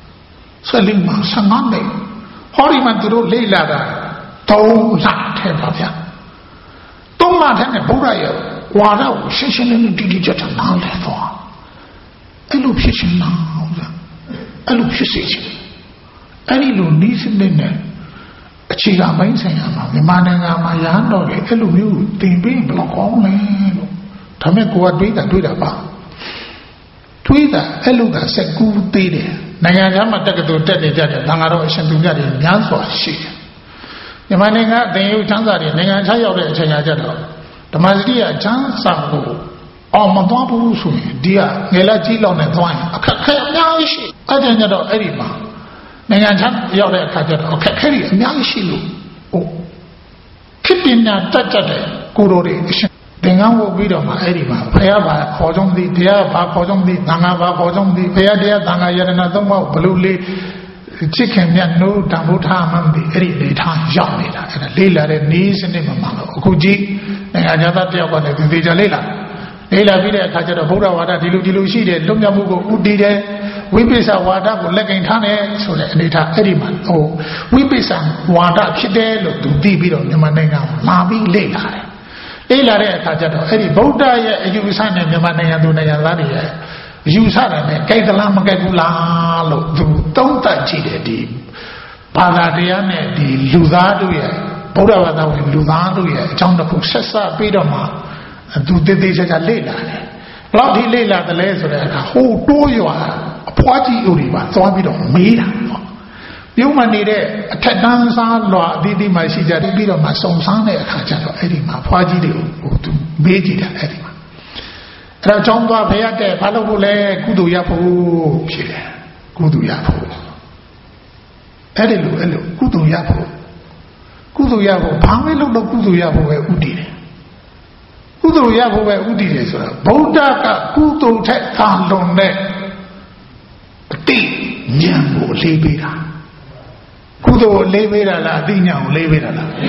15မှာ15နှစ်ဟောဒီမှာတို့လေ့လာတာ3လထဲပါဗျာ3လထဲနဲ့ဘုရားရဲ့ဝါဒကိုရှင်းရှင်းလင်းလင်းတိကျကျနားလည်သွားအဲ့လိုဖြစ်ရှင်နာဗျာအဲ့လိုဖြစ်စေချင်အဲ့ဒီလိုနီးစနစ်နဲ့အခြေခံပိုင်းဆိုင်ရာမှာမြန်မာနိုင်ငံမှာရဟန်းတော်တွေအဲ့လိုမျိုးသင်ပေးဘယ်လောက်ကောင်းလဲလို့ဒါမဲ့ကိုကတွေးတာပါတွေးတာအဲ့လိုကစက်ကူးသေးတယ်နိုင်ငံခြားမှာတက္ကသိုလ်တက်နေကြတယ်သံဃာတော်အရှင်သူမြတ်တွေများစွာရှိတယ်မြန်မာနိုင်ငံအသင်ယူချမ်းသာတွေနိုင်ငံခြားရောက်တဲ့အချိန်ကြတော့ဓမ္မစရိယချမ်းသာကိုအောင်မသွားဘူးဆိုရင်ဒီကငယ်လာကြီးလောက်နဲ့သွားရင်အခက်ခဲအများကြီးရှိအဲ့ဒါကြတော့အဲ့ဒီမှာနိုင်ငံခြားရောက်တဲ့အခါကျတော့အခက်ခဲတွေအများကြီးရှိလို့ခေတ္တညာတက်တဲ့ကိုရိုတွေသင်္ကန်းဝုတ်ပြီးတော့မှအဲ့ဒီမှာဘုရားဘာခေါ်ကြုံသည်တရားဘာခေါ်ကြုံသည်သံဃာဘာခေါ်ကြုံသည်ဘုရားတရားသံဃာယရဏသုံးပါးဘလို့လေးချစ်ခင်မြတ်နိုးတန်ဖိုးထားမှန်းသည်အဲ့ဒီလေထားရောက်နေတာအဲ့ဒါလေးလာတဲ့နေစနစ်မှာမှတော့အခုကြည့်နိုင်ငံသားတယောက်ကလည်းဒီသေးချာလေးလာပြီးတဲ့အခါကျတော့ဗုဒ္ဓဝါဒဒီလိုရှိတယ်လွတ်မြောက်မှုကိုဥတည်တယ်ဝိပိဿဝါဒကိုလက်ကင်ထားတယ်ဆိုတဲ့အနေထားအဲ့ဒီမှာဝိပိဿဝါဒဖြစ်တယ်လို့သူသိပြီးတော့မြန်မာနိုင်ငံလာပြီးလေ့လာတဲ့အခါကျတော့အဲ့ဒီဗုဒ္ဓရဲ့အယူဆနဲ့မြန်မာနိုင်ငံသူနိုင်ငံသားတွေရဲ့အယူဆတယ်နဲ့ကြိုက်သလားမကြိုက်ဘူးလားလို့သူသုံးသပ်ကြည့်တယ်ဒီဘာသာတရားနဲ့ဒီလူသားတို့ရဲ့ဗုဒ္ဓဘာသာဝင်လူသားတို့ရဲ့အကြောင်းတစ်ခုဆက်စပ်ပြီးတော့မှသူတည်ချာလေ့လာတယ်ဘလောက်ထိလေ့လာတယ်လဲဆိုတဲ့အခါဟိုတိုးရွာအဖွားကြီးဦးတွေပါသွားပြီးတော့မေးတာပြုံးမနေတဲ့အထက်တန်းစားလွာအသီးသီးမှရှိကြတယ်ပြီးတော့မှစုံစမ်းတဲ့အခါကျတော့အဲ့ဒီမှာဖွားကြီးတွေကိုသူမေးကြည့်တာအဲ့ဒီမှာအဲ့တော့ကျောင်းသွားဖရတဲ့ဘာလို့ဖို့လဲကုသိုလ်ရဖို့ဖြစ်တယ်ကုသိုလ်ရဖို့အဲ့ဒီလိုကုသိုလ်ရဖို့ဘာပဲလုပ်တော့ကုသိုလ်ရဖို့ပဲဥတည်တယ်ကုသိုလ်ရဖို့ပဲဥတည်တယ်ဆိုတာဗုဒ္ဓကကုသိုလ်ထက်သာလွန်တဲ့အတိဉာဏ်ကိုလေးပေးတာကုသိုလ်လေးပေးတာလားအတိဉာဏ်ကိုလေးပေးတာလား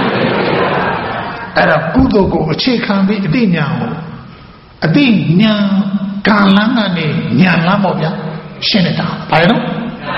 အဲ့ဒါကုသိုလ်ကိုအခြေခံပြီးအတိဉာဏ်ကိုအတိဉာဏ်ကံလန်းကနေဉာဏ်လန်းပေါ့ဗျာရှင်းနေတာဘာလဲနော်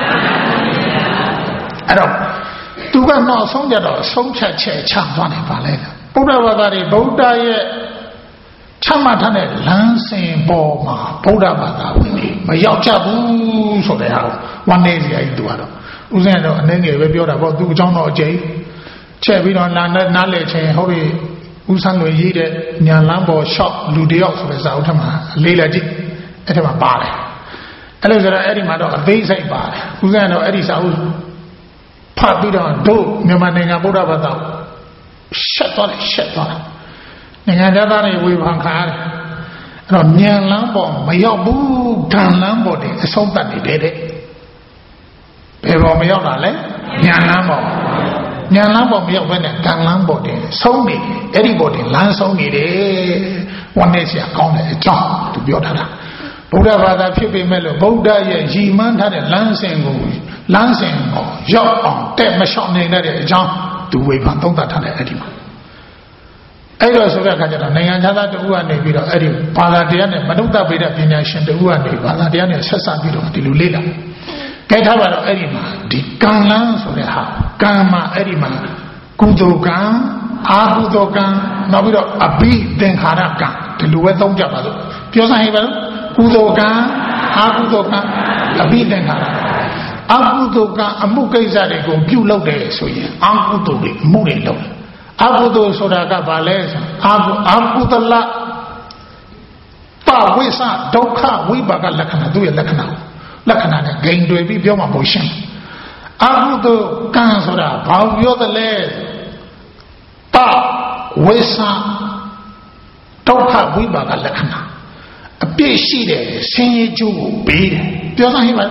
အဲ့တော့သူကနောက်ဆုံးကြတော့ဆုံးဖြတ်ချက်ချသွားတယ်ဗာလဲဗုဒ္ဓဘာသာတွေဗုဒ္ဓရဲ့ချမှတ်ထားတဲ့လမ်းစဉ်ပေါ်မှာဗုဒ္ဓဘာသာဝင်တွေမရောက်ကြဘူးဆိုတဲ့ဟာဝမ်းနေစရာကြီးသူကတော့ဦးဇင်းတော့အနေငယ်ပဲပြောတာပေါ့သူအကြောင်းတော့အကျိချက်ပြီးတော့နားလေချင်းဟောဒီဦးဆန်းလွင်ရေးတဲ့ညာလန်းပေါ်ရှော့လူတယောက်ဆိုတဲ့စာအုပ်ထက်မှာလေးလက်ကြည့်အဲ့ထက်မှာပါတယ်အဲ့လိုဆိုတော့အဲ့ဒီမှာတော့အသေးစိတ်ပါတယ်ဦးဇင်းတော့အဲ့ဒီစာအုပ်ဖတ်ပြီးတော့တို့မြန်မာနိုင်ငံဗုဒ္ဓဘာသာရှက်သွားနိုင်ငံသားတွေဝေဖန်ခါရတယ်အဲ့တော့ဉာဏ်လမ်းပေါ်မရောက်ဘူးဓာန်လမ်းပေါ်တွေအဆုံးသတ်နေတယ်တဲ့ဘယ်ပေါ်မရောက်တာလဲဉာဏ်လမ်းပေါ်မရောက်ဘဲနဲ့ဓာန်လမ်းပေါ်တွေဆုံးနေတယ်အဲ့ဒီပေါ်တွေလမ်းဆုံးနေတယ်ဝမ်းနေစရာကောင်းတဲ့အကြောင်းသူပြောထားတာဗုဒ္ဓဘာသာဖြစ်ပေမဲ့လို့ဗုဒ္ဓရဲ့ရည်မှန်းထားတဲ့လမ်းစဉ်ကိုရောက်အောင်တဲ့မလျှောက်နိုင်တဲ့အကြောင်းသူဝေဖန်သုံးသပ်ထားတယ်အဲ့ဒီမှာအဲ့တော့ဆိုတဲ့အခါကျတော့နိုင်ငံခြားသားတဦးကနေပြီးတော့အဲ့ဒီဘာသာတရားနဲ့မနုဿဗေဒပညာရှင်တဦးကနေဘာသာတရားနဲ့ဆက်စပ်ပြီးတော့ဒီလိုလေ့လာကဲထားပါတော့အဲ့ဒီမှာဒီကံလန်းဆိုတဲ့ဟာကံမှာအဲ့ဒီမှာကုသိုလ်ကံအာဟုသောကံနောက်ပြီးတော့အဘိသင်္ခါရကံဒီလိုပဲသုံးကြပါလို့ပြောစမ်းဟဲ့ပါလို့ကုသိုလ်ကံအာဟုသောကံအဘိသင်္ခါရအာဟုသောကံအမှုကိစ္စတွေကိုပြုလုပ်တယ်ဆိုရင်အာဟုသောတွေအမှုတွေလုပ်တယ်အာဟုသောဆိုတာကဘာလဲဆိုအာဟုသလပဝိသဒုက္ခဝိပါကလက္ခဏာသူရဲ့လက္ခဏာနဲ့ဂိမ်တွေပြီးပြောမှပိုရှင်းအာဟုသောကံဆိုတာဘာပြောသလဲပဝိသဒုက္ခဝိပါကလက္ခဏာအပြည့်ရှိတဲ့ဆင်းရဲကျိုးကိုပေးတယ်ပြောစမ်းဟိပါ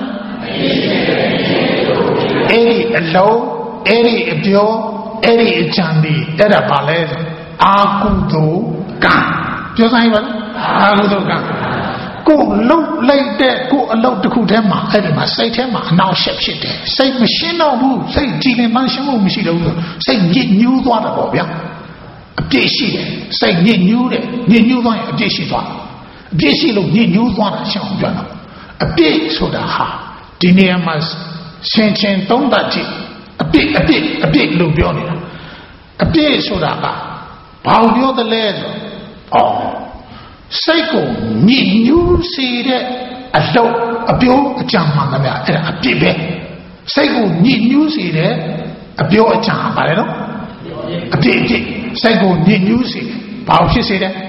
အဲ့ဒီအလုံးအဲ့ဒီအပြောအဲ့ဒီအကြံဒီအဲ့ဒါဘာလဲဆိုအာကုသိုလ်ကံပြောစမ်းဟိပါအာကုသိုလ်ကံကုကိုလှုပ်လိုက်တဲ့ကိုအလုပ်တစ်ခုတည်းမှာအဲ့ဒီမှာစိတ်ထဲမှာအနောက်ရှက်ဖြစ်တယ်စိတ်မရှင်းတော့ဘူးစိတ်ကြည်လင်မှရှင်းဖို့မရှိတော့ဘူးစိတ်ညစ်ညူးသွားတယ်ပေါ့ဗျာအပြည့်ရှိတယ်စိတ်ညစ်ညူးတယ်ညစ်ညူးသွားရင်အပြည့်ရှိသွားအပြည့်ရှိလို့ညစ်ညူးသွားတာရှင်းအောင်ပြောတော့အပြည့်ဆိုတာဟာဒီနေရာမှာရှင်းချင်းသုံးသပ်ကြည့်အပြည့်လို့ပြောနေတာအပြည့်ဆိုတာကဘာပြောတယ်လဲဆိုစိတ်ကိုညစ်ညူးစေတဲ့အလုပ်အပြောအကြံမှန်သမျှအဲ့ဒါအပြစ်ပဲစိတ်ကိုညစ်ညူးစေတဲ့အပြောအကြံပါလေနော်အပြစ်စိတ်ကိုညစ်ညူးစေဘာဖြစ်စေတဲ့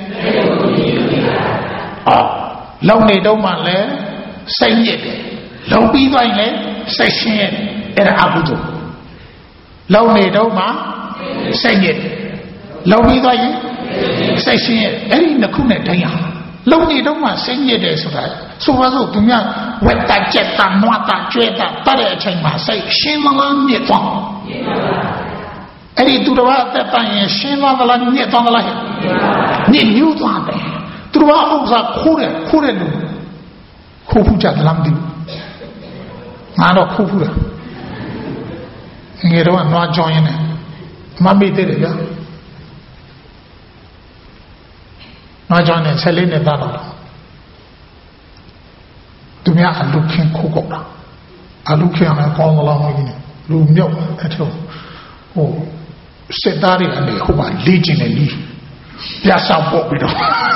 လုံနေတော့မှလည်းစိတ်ညစ်တယ်လုံပြီးသွားရင်လည်းစိတ်ရှင်းရတယ်အဲ့ဒါအကုသိုလ်လုံနေတော့မှစိတ်ညစ်တယ်လုံပြီးသွားရင်စိတ်ရှင်းရအဲ့ဒီနှစ်ခုနဲ့တိုင်းရလုံနေတော့မှစိတ်ညစ်တယ်ဆိုတာဆိုပါစို့သူများဝက်တာကြက်တာနွားတာကျွဲတာတတ်တဲ့အချိန်မှာစိတ်ရှင်းမလားညစ်သွားအဲ့ဒီသူတော်ဘာအသက်တန်ရင်ရှင်းသွားသလားညစ်သွားသလားညစ်ညူးသွားတယ်သူတော်ဘာဥစ္စာခိုးတယ်လူခိုးဖူးကြတယ်လားမသိဘူးငါတော့ခိုးဖူးတယ်ငယ်တော့နွားကြောင်းရင်မမေ့သေးတယ်ဗျာနွားကြောင်းနဲ့ဆက်လေးနဲ့သားတော့သူများအလုခင်းခိုးကောက်တာအလုခင်းအောင်ကောင်းသလားမဟုတ်ဘူးလူမြောက်အဲ့တော့ဟိုစစ်သားတွေအနေဟိုမှာလေ့ကျင့်နေပြီပြဆောက်ပို့ပြီးတော့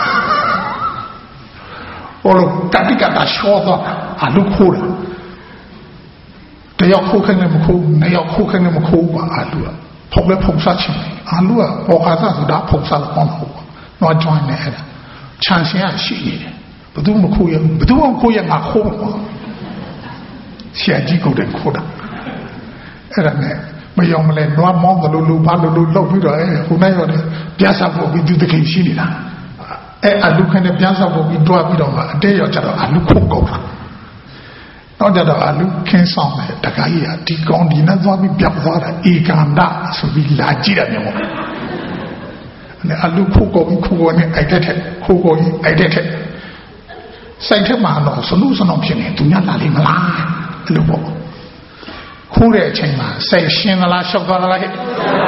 ဟိုလိုတတိကတာရှောတော့အလုခိုးတာတယောက်ခိုးခိုင်းနေမခိုးနှစ်ယောက်ခိုးခိုင်းနေမခိုးပါအလုဖုတ်လဲဖုတ်စားချင်အလုပေါ်ကားဆိုတာဖုတ်စားတော့ကောင်းဟုတ်နွားကြောင်းနဲ့အဲ့ဒါခြံစင်ရရှိနေတယ်ဘယ်သူမှခိုးရဘယ်သူမှခိုးရငါခိုးမှာဆရာကြီးကိုတည်းခိုးတာအဲ့ဒါနဲ့မယုံမလဲနွားမောင်းတယ်လို့လူပါလို့လောက်ပြီးတော့ဟိုနိုင်ရတယ်ပြားစားဖို့ပြီးသူတခင်ရှိနေတာအဲ့အလူခနဲ့ပြားစားဖို့ပြီးတွားပြီးတော့မှအတဲရောက်ကြတော့အလူခိုးကောက်တာတော့ကြတော့အလူခင်းဆောင်တယ်တခါကြီးကဒီကောင်းဒီနဲ့သွားပြီးပြောက်သွားတာဧကန္တဆိုပြီးလာကြည့်တယ်မျိုးနဲ့အလူခိုးကောက်ပြီးခိုးကောနဲ့အိုက်တဲ့ခိုးကောကြီးအိုက်တဲ့စိုက်ထက်မှာတော့စလူးစနောင်ဖြစ်နေသူများလာလိမ့်မလားအဲ့လိုပေါ့ခိုးတဲ့အချိန်မှာစိတ်ရှင်းသလားရှောက်သွားသလားဟဲ့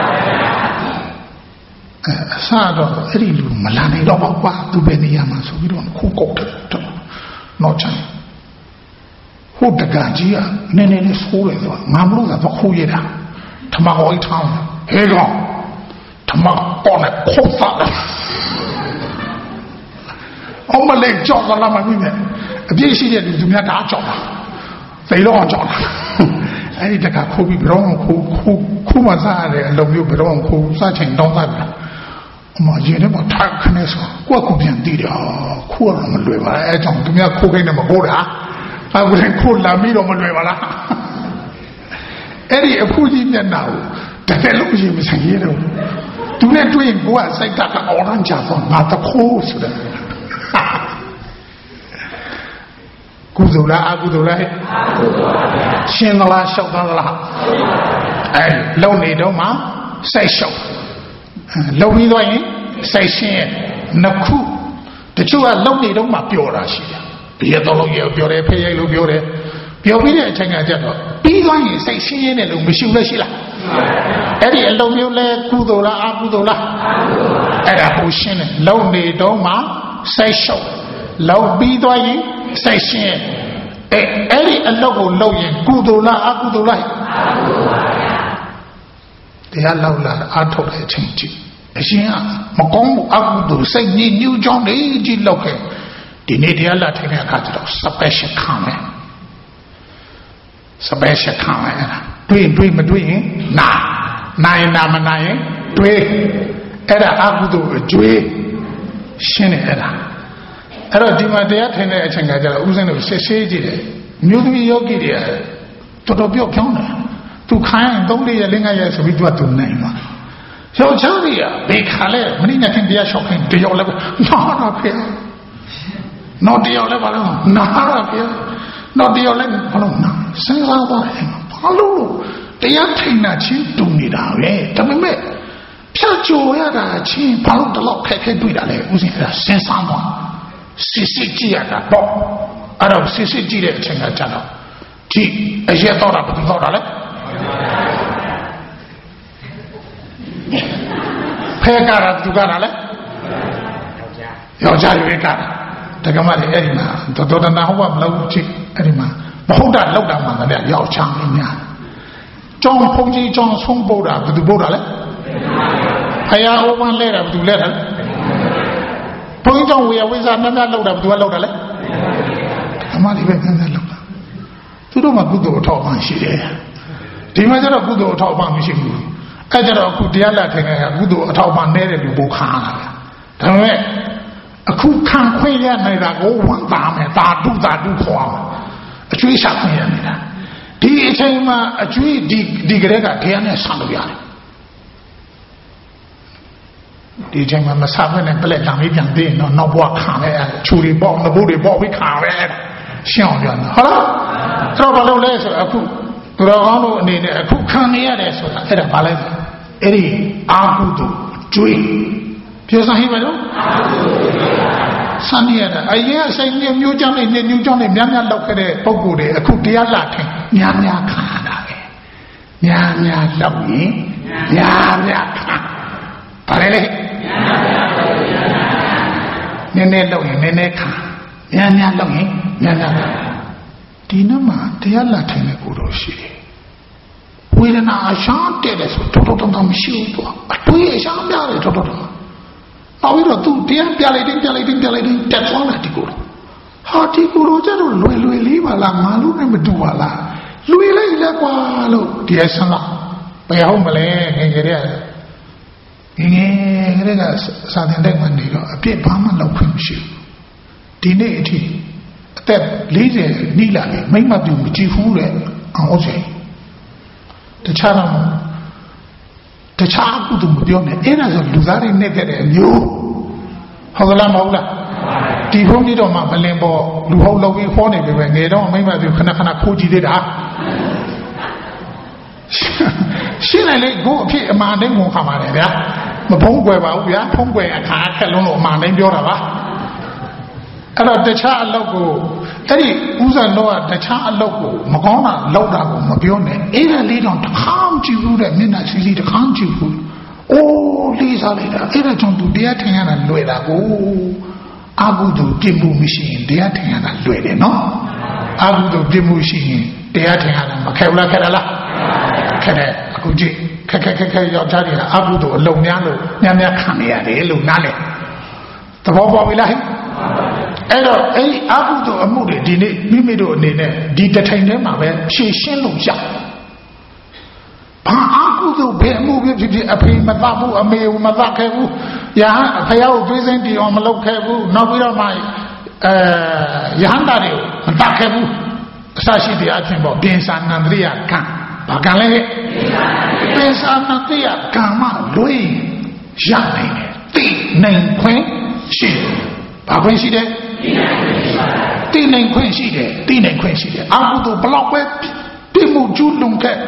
အစတော့အဲ့ဒီလူမလာနိုင်တော့ပါကွာသူပဲနေရမှာဆိုပြီးတော့ခိုးကောက်တယ်တော့ချင်ဟိုတကကြီးကနည်းနည်းလေးဆိုးတယ်ဆိုငါမလို့ကတော့ခိုးရတာထမကောကြီးထောင်းဟဲကောင်ထမကောနဲ့ခုတ်စားတယ်အောင်မလေးကြောက်လာမှမင်းနဲ့အပြည့်ရှိတဲ့လူသူများဒါကြောက်တာသိတော့ကြောက်တာအဲ့ဒီတကခိုးပြီးဘရောင်းခိုးမှစားရတယ်အလုံးမျိုးဘရောင်းခိုးစားချိန်တောင်းစားတယ်အမရင်ထဲမှာထားခနဲ့ဆိုကိုယ့်ကိုပြန်တည်တယ်ခိုးရမလွယ်ပါအဲ့ကြောင့်သူများခိုးခိုင်းတယ်မခိုးတာအခုလည်းခိုးလာပြီးတော့မလွယ်ပါလားအဲ့ဒီအဖူးကြီးမျက်နှာကိုတကယ်လို့ရင်မဆိုင်ရတော့သူနဲ့တွေ့ရင်ကိုကစိတ်ဓာတ်ကအော်ရမ်းကြတော့ငါတခိုးဆိုတယ်ကုသိုလ်လားအကုသိုလ်လားရှင်းသလားရှောက်သလားအဲလုံနေတော့မှစိတ်ရှောက်လုံပြီးတော့ရင်စိတ်ရှင်းနှစ်ခုတချို့ကလုံနေတော့မှပျော်တာရှိတယ်ဘယ်တော့လို့ပျော်တယ်ဖေးရိုက်လို့ပျော်တယ်ပျော်ပြီးတဲ့အချိန်ကကျတော့ပြီးသွားရင်စိတ်ရှင်းရတဲ့လူမရှိလို့ရှိလားအဲ့ဒီအလုံးမျိုးလဲကုသိုလ်လားအကုသိုလ်လားအဲ့ဒါကိုရှင်းတယ်လုံနေတော့မှစိတ်ရှောက်လုံပြီးသွားရင်စိတ်ရှင်းအဲ့ဒီအလုပ်ကိုလုပ်ရင်ကုသိုလ်လားအကုသိုလ်လားတရားလောက်လာအားထုတ်တဲ့အချိန်ကြီးအရှင်ကမကောင်းဘူးအကုသိုလ်စိတ်ညစ်ညူးကြောင်းလေးကြီးလောက်ခဲ့ဒီနေ့တရားလာထိုင်တဲ့အခါကျတော့ special ခံမယ် special ခံမယ်တွေ့မတွေ့ရင်နိုင်မနိုင်ရင်တွေ့အဲ့ဒါအကုသိုလ်အကျွေးရှင်းတယ်အဲ့ဒါအဲ့တော့ဒီမှာတရားထိုင်တဲ့အချိန်ကကျတော့ဥစဉ်တို့ရှေးကြည့်တယ်မျိုးသမီးယောဂီတွေတော်တော်ပြောင်းတယ်သူခိုင်း3-4 ရက်5 ရက်ဆိုပြီးသူနိုင်မှာယောက်ျားတွေကဘေခါလဲမင်းနဲ့ခင်တရားလျှောက်ခင်တယောက်လဲနာတာဖေနော်တယောက်လဲဘာလို့နာတာဖေနော်တယောက်လဲဘာလို့နာစဉ်းစားပါဘာလို့တရားထိုင်တာချင်းတူနေတာပဲဒါပေမဲ့ဖြတ်ကျော်ရတာချင်းဘာလို့တလောက်ခက်ခဲတွေ့တာလဲဥစဉ်အဲ့ဒါစဉ်းစားပါစစ်ကြည့်ရတာပေါ့အဲ့တော့စစ်ကြည့်တဲ့အချိန်ကကြာတော့ဒီအရက်တော့တာဘယ်သူတော့တာလဲဖဲကတာသူကတာလဲယောက်ျားရွေးကတာတက္ကမလေးအဲ့ဒီမှာတော်တနာဟုတ်မလို့ကြည့်အဲ့ဒီမှာမဟုတ်တာလောက်တာမှန်တယ်ယောက်ျားမင်းများကျောင်းဖုန်ကြီးကျောင်းဆုံးပို့တာဘယ်သူပို့တာလဲဖယားဟောပန်းလဲတာဘယ်သူလဲတာလဲဘုန်းကြီးကျောင်းဝေယဝိဇာများများလောက်တာဘယ်သူကလောက်တာလဲအမလေးပဲများများလောက်တာသူတို့မှကုသိုလ်အထောက်အပံ့ရှိတယ်ဒီမှာကျတော့ကုသိုလ်အထောက်အပံ့မရှိဘူးအဲ့ကြတော့အခုတရားလက်ထိုင်ခဲ့ကုသိုလ်အထောက်အပံ့နည်းတဲ့လူပိုခါလာတာဒါပေမဲ့အခုခံခွင့်ရနေတာကိုဝန်သားမယ်တာတုခေါ်အောင်အကျွေးရှာခွင့်ရနေတာဒီအချိန်မှာအကျွေးဒီကလေးကတရားနဲ့ဆံလို့ရတယ်ဒီအချိန်မှာမဆံဘဲနဲ့ပလက်လာမေးပြန်သေးရင်တော့နောက်ဘဝခံလဲချူတွေပေါ့နဘုတွေပေါ့ပြီးခံပဲရှင်းအောင်ပြောတာဟုတ်လားအဲ့တော့ဘာလို့လဲဆိုတော့အခုသူတော်ကောင်းတို့အနေနဲ့အခုခံနေရတယ်ဆိုတာအဲ့ဒါဘာလဲဆိုအဲ့ဒီအာဟုတုကျွေးပြောစမ်းဟိမလို့စမ်းရတာအရင်အဆိုင်မျိုးကြောင့်နဲ့ညူကြောင့်နဲ့များများလောက်ခဲ့တဲ့ပုံကိုယ်တွေအခုတရားလာခင်များများခံရတာပဲများများလောက်ရင်များများခံဘာလဲလဲနည်းနည်းလောက်ရင်နည်းနည်းခံများများလောက်ရင်များများခံဒီနမှာတရားလာထိုင်တဲ့ကိုယ်တော်ရှိတယ်ဝေဒနာအရှမ်းတဲ့တယ်ဆိုတော်မရှိဘူးတော့အတွေးအရှမ်းပြတယ်တော်နောက်ပြီးတော့သူတရားပြလိုက်တယ်တက်သွားလာဒီကိုယ်ဟာဒီကိုယ်တော်ကျတော့လွယ်လေးပါလားငါလို့နဲ့မတူပါလားလွယ်လိုက်လက်ကွာလို့တရားဆန်းလာဘယ်ဟုတ်မလဲငယ်ကလေးကစာသင်တိုက်မှနေတော့အပြစ်ဘာမှလောက်ခွင့်မရှိဘူးဒီနေ့အထိအသက်40နီးလာပြီမိမပြူမကြည့်ဘူးတဲ့အောင်စေတခြားကုသိုလ်မပြောနဲ့အဲ့ဒါဆိုလူသားတွေနဲ့တဲ့အမျိုးဟုတ်ကလားမဟုတ်လားဒီဘုန်းကြီးတော်မှာမလင်ပေါ်လူဟုတ်လောက်ပြီးခေါ်နေပြီပဲငယ်တော့မိမပြူခဏခိုးကြည့်သေးတာရှင်းလိုက်လေကိုအဖြစ်အမှန်တိုင်းဝင်ခါပါတယ်ဗျာမဖုံးကွယ်ပါဘူးဗျာဖုံးကွယ်အခါခက်လုံးလို့အမှန်တိုင်းပြောတာပါအဲ့တော့တခြားအလုပ်ကိုအဲ့ဒီဥစ္စာတော့တခြားအလုပ်ကိုမကောင်းတာလောက်တာကိုမပြောနဲ့အဲ့ဒါလေးတော့တခါမကြည့်ဘူးတဲ့မျက်နှာစီတခါမကြည့်ဘူးအိုးလေးစားလိုက်တာအဲ့ဒါကြောင့်သူတရားထင်ရတာလွယ်တာကိုအာဟုသူပြစ်မှုမရှိရင်တရားထင်ရတာလွယ်တယ်နော်အာဟုသူပြစ်မှုရှိရင်တရားထင်ရတာမခဲဘူးလားခဲတယ်လားခဲတယ်အခုကြည့်ခက်ယောက်ျားတွေကအာဟုသူအလုံးများလို့များခံနေရတယ်လို့နားလေသဘောပေါက်ပြီလားအဲ့တော့အဲ့ဒီအာဟုတုအမှုတွေဒီနေ့မိမိတို့အနေနဲ့ဒီတထိုင်ထဲမှာပဲဖြည့်ရှင်းလို့ရဘာအာဟုတုဘယ်အမှုဖြစ်ဖြစ်အဖေမသဘူးအမေမသခဲ့ဘူးယာအဖေကိုသွေးစင်းတီအောင်မလုပ်ခဲ့ဘူးနောက်ပြီးတော့မှယဟန္တာတွေကိုမသခဲ့ဘူးအစရှိတဲ့အချင်းပေါ့ပြင်စာနန္ဒရိယကံဘာကံလဲပြင်စာနန္ဒရိယကံမှလွေးရနိုင်တယ်သိနိုင်ခွင့်ရှိတယ်ဘာခွင့်ရှိတယ်သိနိုင်ခွင့်ရှိတယ်အာဟုတုဘလောက်ပဲပြမှုကျူးလွန်ခဲ့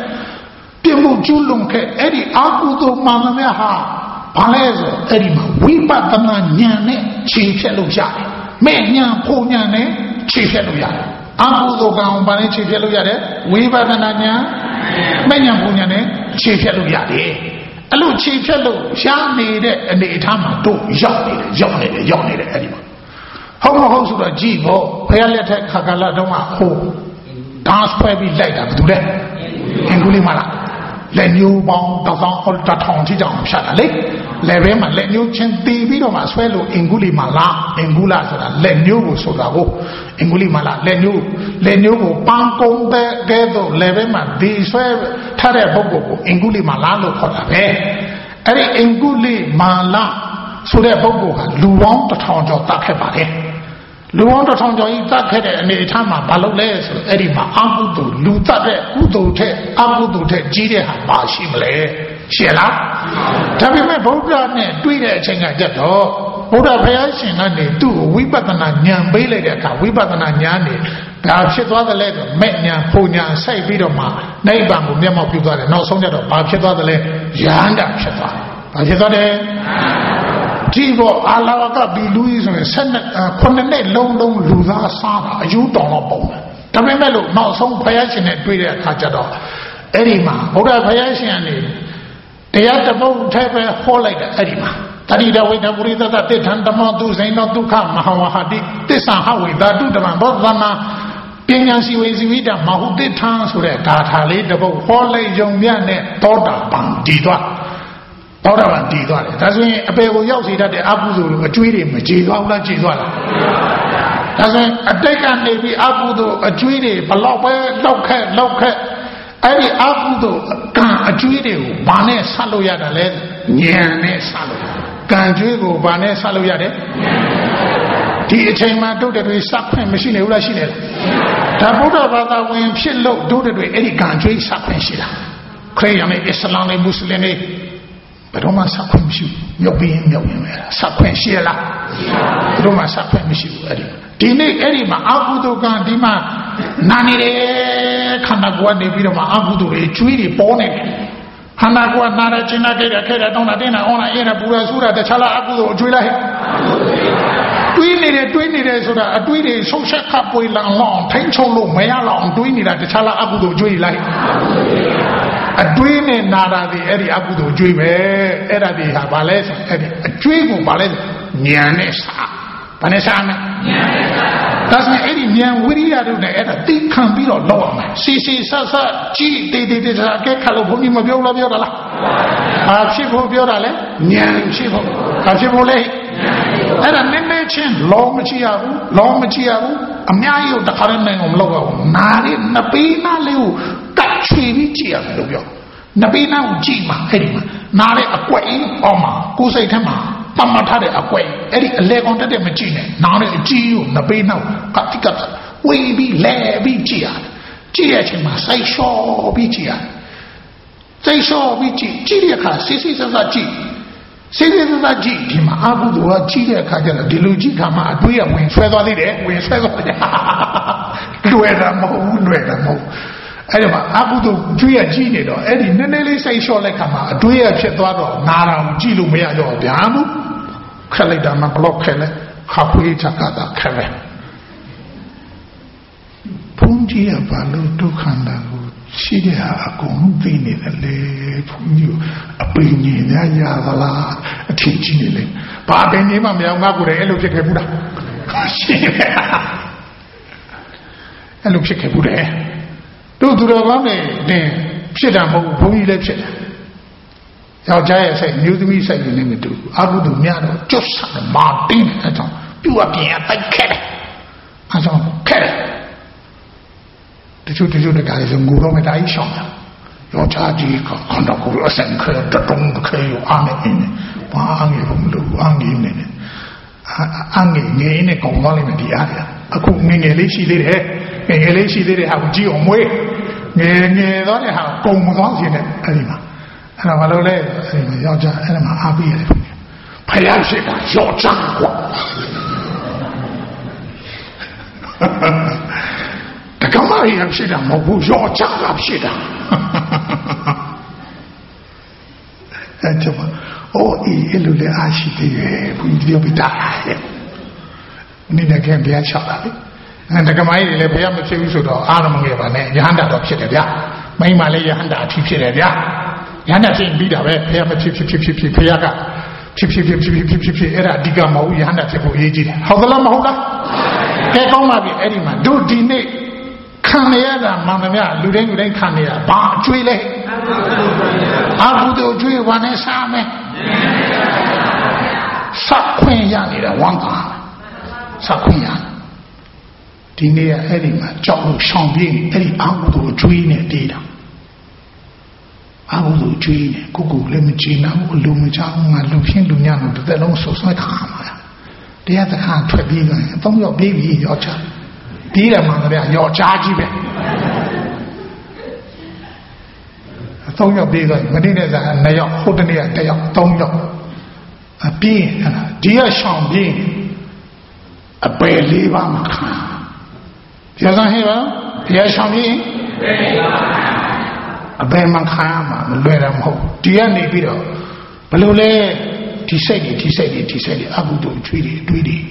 အဲ့ဒီအာဟုတုမှန်သမျှဟာဘာလဲဆိုအဲ့ဒီမှာဝိပဿနာဉာဏ်နဲ့ခြေဖြတ်လို့ရတယ်မဲ့ဉာဏ်ဖို့ဉာဏ်နဲ့ခြေဖြတ်လို့ရတယ်အာဟုတုကံဘာနဲ့ခြေဖြတ်လို့ရတယ်ဝိပဿနာဉာဏ်မဲ့ဉာဏ်ဖို့ဉာဏ်နဲ့ခြေဖြတ်လို့ရတယ်အဲ့လိုခြေဖြတ်လို့ရှားနေတဲ့အနေအထားမှာတို့ရောက်နေတယ်အဲ့ဒီမှာဟုတ်မဟုတ်ဆိုတော့ကြည့်ဖို့ဘုရားလက်ထက်ခါကာလတုန်းကဟိုဒါဆွဲပြီးလိုက်တာဘာလို့လဲအင်္ဂုလိမာလာလက်ညိုးပေါင်း1000ထိတောင်ဖြတ်တာလေလက်ပဲမှာလက်ညိုးချင်းတီးပြီးတော့မှဆွဲလို့အင်္ဂုလိမာလာဆိုတာလက်ညိုးကိုဆိုတာကိုအင်္ဂုလိမာလာလက်ညိုးကိုပန်းကုန်းတဲ့ကဲတော့လက်ပဲမှာဒီဆွဲထားတဲ့ပုဂ္ဂိုလ်ကိုအင်္ဂုလိမာလာလို့ခေါ်တာပဲအဲ့ဒီအင်္ဂုလိမာလာဆိုတဲ့ပုဂ္ဂိုလ်ဟာလူပေါင်း1000ကျော်တတ်ခဲ့ပါတယ်လူပေါင်း1000ကျော်ကြီးတတ်ခဲ့တဲ့အနေအထားမှာဘာလုပ်လဲဆိုတော့အဲ့ဒီမှာအာဟုတုလူတတ်တဲ့ကုသိုလ်ထက်အာဟုတုထက်ကြီးတဲ့ဟာမရှိမလဲရှင်းလားဒါပေမဲ့ဗုဒ္ဓနဲ့တွေ့တဲ့အချိန်ကကြတော့ဘုရားဘုရားရှင်ကနေသူ့ကိုဝိပဿနာဉာဏ်ပေးလိုက်တဲ့အခါဝိပဿနာဉာဏ်နဲ့ဘာဖြစ်သွားသလဲဆိုမဲ့ဉာဏ်ပုံဉာဏ်စိုက်ပြီးတော့မှနိဗ္ဗာန်ကိုမျက်မှောက်ပြုသွားတယ်နောက်ဆုံးကြတော့ဘာဖြစ်သွားသလဲယန္တာဖြစ်သွားတယ်ဘာဖြစ်သွားတယ်ဒီတော့အာလာဝကဘီလူကြီးဆိုရင်ခုနှစ်လုံးလူသားစားတာအယူတော်တော့ပုံတယ်ဒါပေမဲ့လို့နောက်ဆုံးဘုရားရှင်နဲ့တွေ့တဲ့အခါကျတော့အဲ့ဒီမှာဘုရားဘုရားရှင်ကနေတရားတပုတ်ထဲပဲဟောလိုက်တယ်အဲ့ဒီမှာတတိတဝိတပုရိသတတိထံဓမ္မတုဇိနောဒုက္ခမဟာဝဟတိသစ္စာဟဝိဓာတုဓမ္မဘောဓနာပညာစီဝေစီဝိတမဟုတိထံဆိုတဲ့ဓာထာလေးတပုတ်ဟောလိုက်ကြုံမြတ်နဲ့သောတာပန်တည်သွားသောတာပန်တည်သွားတယ်ဒါဆိုရင်အပေကိုရောက်စေတတ်တဲ့အကုသိုလ်ကိုအကျွေးတွေမကြေသွားဘူးလားကြေသွားလားဒါဆိုရင်အတိတ်ကနေပြီးအကုသိုလ်အကျွေးတွေဘလောက်ပဲလောက်ခက်အဲ့ဒီအကုသိုလ်ကံအကျွေးတွေကိုဘာနဲ့ဆက်လို့ရတာလဲဉာဏ်နဲ့ဆက်လို့ကံကျွေးကိုဘာနဲ့ဆက်လို့ရတယ်ဒီအချိန်မှာတို့တွေစပ်ခွင့်မရှိနေဘူးလားရှိနေလားဒါဗုဒ္ဓဘာသာဝင်ဖြစ်လို့တို့တွေအဲ့ဒီကံကျွေးစပ်ခွင့်ရှိတာခရစ်ယာန်နဲ့အစ္စလာမ်နဲ့မွတ်စလင်တွေဘယ်တော့မှစပ်ခွင့်မရှိဘူးမြုပ်ပြီးမြုပ်ရင်လည်းစပ်ခွင့်ရှိလားဘယ်တော့မှစပ်ခွင့်မရှိဘူးအဲ့ဒီနေ့အဲ့ဒီမှာအကုသိုလ်ကံဒီမှာနာနေတယ်ခန္ဓာကိုယ်ကနေပြီးတော့မှအကုသိုလ်တွေကျွေးတွေပေါ်နေတယ်ခန္ဓာကိုယ်နာရခြင်းနဲ့ခဲ့တာတောင်းတာတင်းတာအောင်းတာအေးတာပူတာဆူတာတခြားလားအကုသိုလ်အကျွေးလားဟဲ့တွေးနေတယ်ဆိုတာအတွေးတွေဆုံးဖြတ်ခပ်ပွေလန်လောင်းထိန်ချုံလို့မရလောက်တွေးနေတာတခြားလားအကုသိုလ်ကျွေးလားအတွေးနဲ့နာတာဒီအဲ့ဒီအကုသိုလ်ကျွေးပဲအဲ့ဒါဒီဟာဘာလဲဆိုအဲ့ဒီအကျွေးကိုဘာလဲဉာဏ်နဲ့စာဘာနဲ့စာမလဲဉာဏ်နဲ့စာဒါဆိုရင်အဲ့ဒီဉာဏ်ဝိရိယတို့နဲ့အဲ့ဒါသိခံပြီးတော့လောက်အောင်မယ်စီဆဆကြည့်တေစာအကဲခါလို့ဘုန်းကြီးမပြောလားပြောတာလားဘာဖြစ်ဖို့ပြောတာလဲဉာဏ်ဖြစ်ဖို့ဘာဖြစ်ဖို့လဲအဲ့ဒါနည်းနည်းချင်းလောမကြည့်ရဘူးအများကြီးတခါတည်းနိုင်အောင်မလုပ်ရဘူးနားလေးနှစ်ပေးနားလေးကိုကတ်ချွေပြီးကြည့်ရတယ်လို့ပြောနှစ်ပေးနားကိုကြည့်မှအဲ့ဒီမှာနားလေးအကွက်အောင်မှာကိုယ်စိတ်ထဲမှာတမထားတဲ့အကွက်အဲ့ဒီအလဲကောင်တက်မကြည့်နဲ့နားလေးအကြည့်ကိုနှစ်ပေးနားကတ်တိကတ်ဝေးပြီးလဲပြီးကြည့်ရတယ်ကြည့်ရချင်းမှာစိတ်လျှော့ပြီးကြည့်ရတယ်စိတ်လျှော့ပြီးကြည့်တဲ့အခါစစ်စစ်ဆက်ကြည့်စိတ်ရင်းကြည့်ဒီမှာအကုသိုလ်ကကြီးတဲ့အခါကျတော့ဒီလိုကြီးခါမှအတွေးရဝင်ဆွဲသွားသေးတယ်ဝင်ဆွဲသွားတယ်လွယ်တာမဟုတ်အဲ့ဒီမှာအကုသိုလ်ကျွေးရကြီးနေတော့အဲ့ဒီနည်းနည်းလေးစိတ်လျှော့လိုက်ခါမှအတွေးရဖြစ်သွားတော့နာတာကိုကြည့်လို့မရတော့ဗျာဘူးခက်လိုက်တာမှဘလော့ခဲလဲခါဖွေးချကတာခဲလဲဘုန်းကြီးကဘာလို့ဒုက္ခန္တာကိုရှိတဲ့ဟာအကုန်လုံးသိနေတယ်လေဘုန်းကြီးအပင်ကြီးများရသလားအထင်ကြီးနေလေဘာပင်ကြီးမှမရောက်ငါကိုယ်တည်းအဲ့လိုဖြစ်ခဲ့ဘူးလားရှိတယ်အဲ့လိုဖြစ်ခဲ့ဘူးတယ်တို့သူတော်ကောင်းတွေတင်ဖြစ်တာမဟုတ်ဘူးဘုန်းကြီးလည်းဖြစ်တယ်ယောက်ျားရဲ့စိတ်မျိုးသမီးစိတ်တွေလည်းမတူဘူးအကုသိုလ်များတော့ကျွတ်ဆန်မာတင်းအဲ့ကြောင့်ပြုတ်အပြင်အတိုက်ခဲ့တယ်အဲ့ကြောင့်ခဲ့တယ်တချို့တကားဆိုငိုတော့မတိုင်းရှောင်းတာယောက်ျားကြီးကခန္ဓာကိုယ်အစံခဲတုံးခဲရအားနေနေဘာငယ်လို့မလို့အငယ်နေနေအငယ်ငယ်နဲ့ကောင်းသွားလိမ့်မယ်ဒီအားရအခုငယ်လေးရှိသေးတယ်ငယ်လေးရှိသေးတယ်ဟာကိုကြည့်အောင်မွေးငယ်တော့တဲ့ဟာကုံမသွားခြင်းနဲ့အဲ့ဒီမှာအဲ့ဒါမလို့လဲအဲ့ဒီမှာယောက်ျားအဲ့ဒါမှာအားပေးရတယ်ဖယားရှိတာယောက်ျားကွာတက္ကမရဖြစ်တာမဟုတ်ဘူးယောက်ျားကဖြစ်တာအဲ့ဒါပါအိုးအေးလူလည်းအားရှိသေးတယ်ဘုရားပြောပြတာနိနေကဘုရားချတာလေအဲ့တက္ကမကြီးလည်းဘုရားမဖြစ်ဘူးဆိုတော့အားမငယ်ပါနဲ့ယဟန္တာတော့ဖြစ်တယ်ဗျာမိန်းမလည်းယဟန္တာအထီးဖြစ်တယ်ဗျာယဟန္တာဖြစ်ပြီးတာပဲဘုရားမဖြစ်ဘုရားကဖြစ်အဲ့ဒါအဓိကမဟုတ်ယဟန္တာဖြစ်ဖို့အရေးကြီးတယ်ဟုတ်သလားမဟုတ်လားကဲကောင်းပါပြီအဲ့ဒီမှာတို့ဒီနေ့ခံရတာမှန်သမျှလူတိုင်းခံရတာဘာအကျွေးလဲအကုသိုလ်ကျွေးဝါနဲ့စားမယ်စခွင့်ရနေတာဝမ်းသာစခွင့်ရဒီနေ့အဲ့ဒီမှာကြောက်လို့ရှောင်ပြေးအဲ့ဒီအကုသိုလ်ကျွေးနဲ့တည်တာအကုသိုလ်ကျွေးနဲ့ကိုလည်းမကြည်နာဘူးလူမကြောက်ငါလူဖြင့်လူညံ့တော့တစ်သက်လုံးဆွဆွဲခါမှာတရားသခါထွက်ပြီးတော့သုံးယောက်ပြေးပြီးရောက်ချပြေးတယ်မှန်တယ်ယောက်ျားကြီးပဲသုံးယောက်ပြေးတော့မနေ့က2ယောက်ဟိုတနေ့က1ယောက်3ယောက်အပြေးဒီကရှောင်ပြေးအပယ်4ပါးမှာခံရစမ်းဟဲ့ပါဒီကရှောင်ပြေးအပယ်မှာခံရမှာမလွယ်တယ်မဟုတ်ဒီကနေပြီးတော့ဘယ်လိုလဲဒီစိတ်တွေအကုသိုလ်ကျွေးတွေတွေးတွေ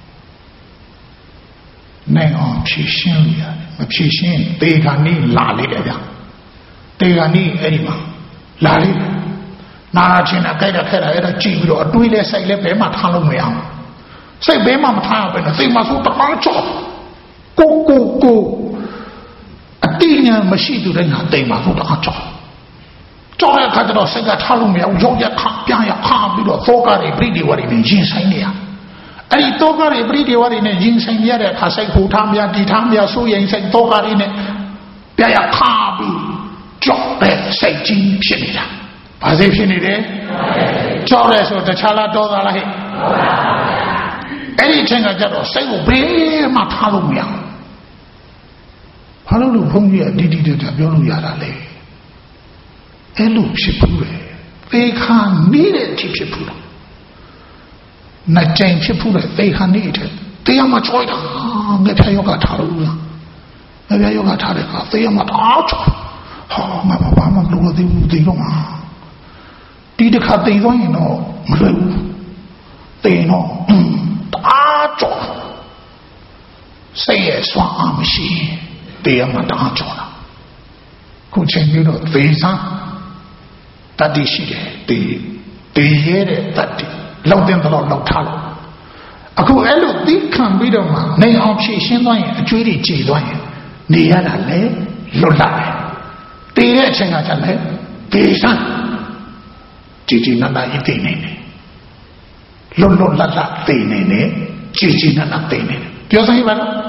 နိုင်အောင်ဖြည့်ရှင်းရတယ်မဖြည့်ရှင်းတေခါနေလာလိမ့်တယ်ဗျတေခါနေအဲ့ဒီမှာလာလိမ့်နာချင်းနဲ့ကြိုက်တဲ့ခဲတာအဲ့ဒါကြည့်ပြီးတော့အတွေးလဲစိတ်လဲဘယ်မှထားလို့မရအောင်စိတ်ဘယ်မှမထားရပဲနဲ့စိတ်မှာဆိုတအားကြောက်ကိုအတိညာမရှိသူတိုင်းဟာတိမ်မှာဆိုတအားကြောက်တဲ့အခါကျတော့စိတ်ကထားလို့မရဘူးရောက်ရခပြန်ရခပြီးတော့သောကတွေပြိတိဝါတွေနဲ့ရင်ဆိုင်နေရအဲ့ဒီသောကတွေပြိတိဝါတွေနဲ့ရင်ဆိုင်ရတဲ့အခါစိတ်ဟိုထားမြဒီထားမြဆိုရင်စိတ်သောကတွေနဲ့ပြန်ရခပြီးကြောက်တဲ့စိတ်ကြီးဖြစ်နေတာဘာစိတ်ဖြစ်နေလဲကြောက်ရဲဆိုတခြားလားဒေါသလားဟဲ့အဲ့ဒီအချိန်ကကြတော့စိတ်ကိုဘယ်မှထားလို့မရဘူးဘာလို့လို့ဘုန်းကြီးကဒီတာပြောလို့ရတာလဲအဲ့လိုဖြစ်ဘူးလေသေခါနေတဲ့ဖြစ်ဘူးလို့နှစ်ကြိမ်ဖြစ်ဘူးလေသေခါနေတဲ့တရားမှကြောက်တာငါဖျားယောဂထားလို့လားငါဖျားယောဂထားတဲ့အခါသေရမှာတော့ကြောက်ဟာငါဘာမှမလုပ်သေးဘူးသေတော့မှာဒီတစ်ခါသေသွားရင်တော့မလွယ်ဘူးသေတော့အားကြောက်စိတ်ရဲ့စွမ်းအားမရှိသေရမှာတော့ကြောက်တာခုချိန်ပြီးတော့သေစားတတ္တိရှိတယ်တေရဲတဲ့တတ္တိလောက်တဲ့တော့လောက်ထားလို့အခုအဲ့လိုသိခံပြီးတော့မှနေအောင်ဖြည့်ရှင်းသွားရင်အကျွေးတွေကြေသွားရင်နေရတာလေလွတ်လာတယ်တေတဲ့အချိန်ကကျလဲတေစမ်းကြည်နနာဤသိနေတယ်လွတ်လပ်သိနေတယ်ကြည်နနာသိနေတယ်ပြောစမ်းပါတော့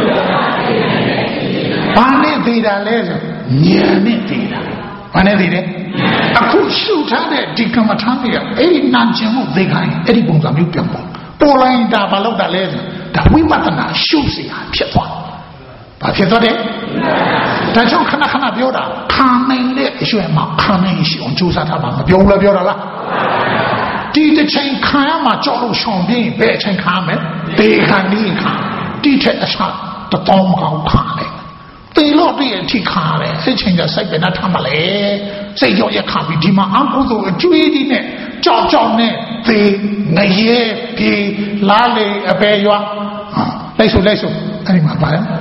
ဘာနဲ့သိတာလဲဆိုဉာဏ်နဲ့သိတာဘာနဲ့သိတယ်အခုရှုထားတဲ့ဒီကမ္မထာတွေကအဲ့ဒီနာကျင်မှုသိခိုင်းအဲ့ဒီပုံစံမျိုးပြောင်းပေါ်လိုက်တာဘာလို့တာလဲဆိုဒါဝိပဿနာရှုစီဟာဖြစ်သွားဘာဖြစ်သွားတယ်ဒါကြောင့်ခဏပြောတာခံနိုင်တဲ့အရွယ်မှာခံနိုင်ရှိအောင်ကြိုးစားထားပါမပြောဘူးလားပြောတာလားဒီတစ်ချိန်ခံရမှာကြောက်လို့ရှောင်ပြင်းဘယ်အချိန်ခံမယ်တေခံနေခံဒီထက်အစားတောင်းမကောင်းခံတယ်တေလို့တည်းအထိခါတယ်စိတ်ချင်းကစိတ်ပဲနဲ့ထားမလဲစိတ်ကြောက်ရခါပြီးဒီမှာအကုသိုလ်အကျွေးကြီးနဲ့ကြောက်နဲ့သေငရဲပြေလားလေအပေရွာလိုက်ဆိုအဲ့ဒီမှာပါလား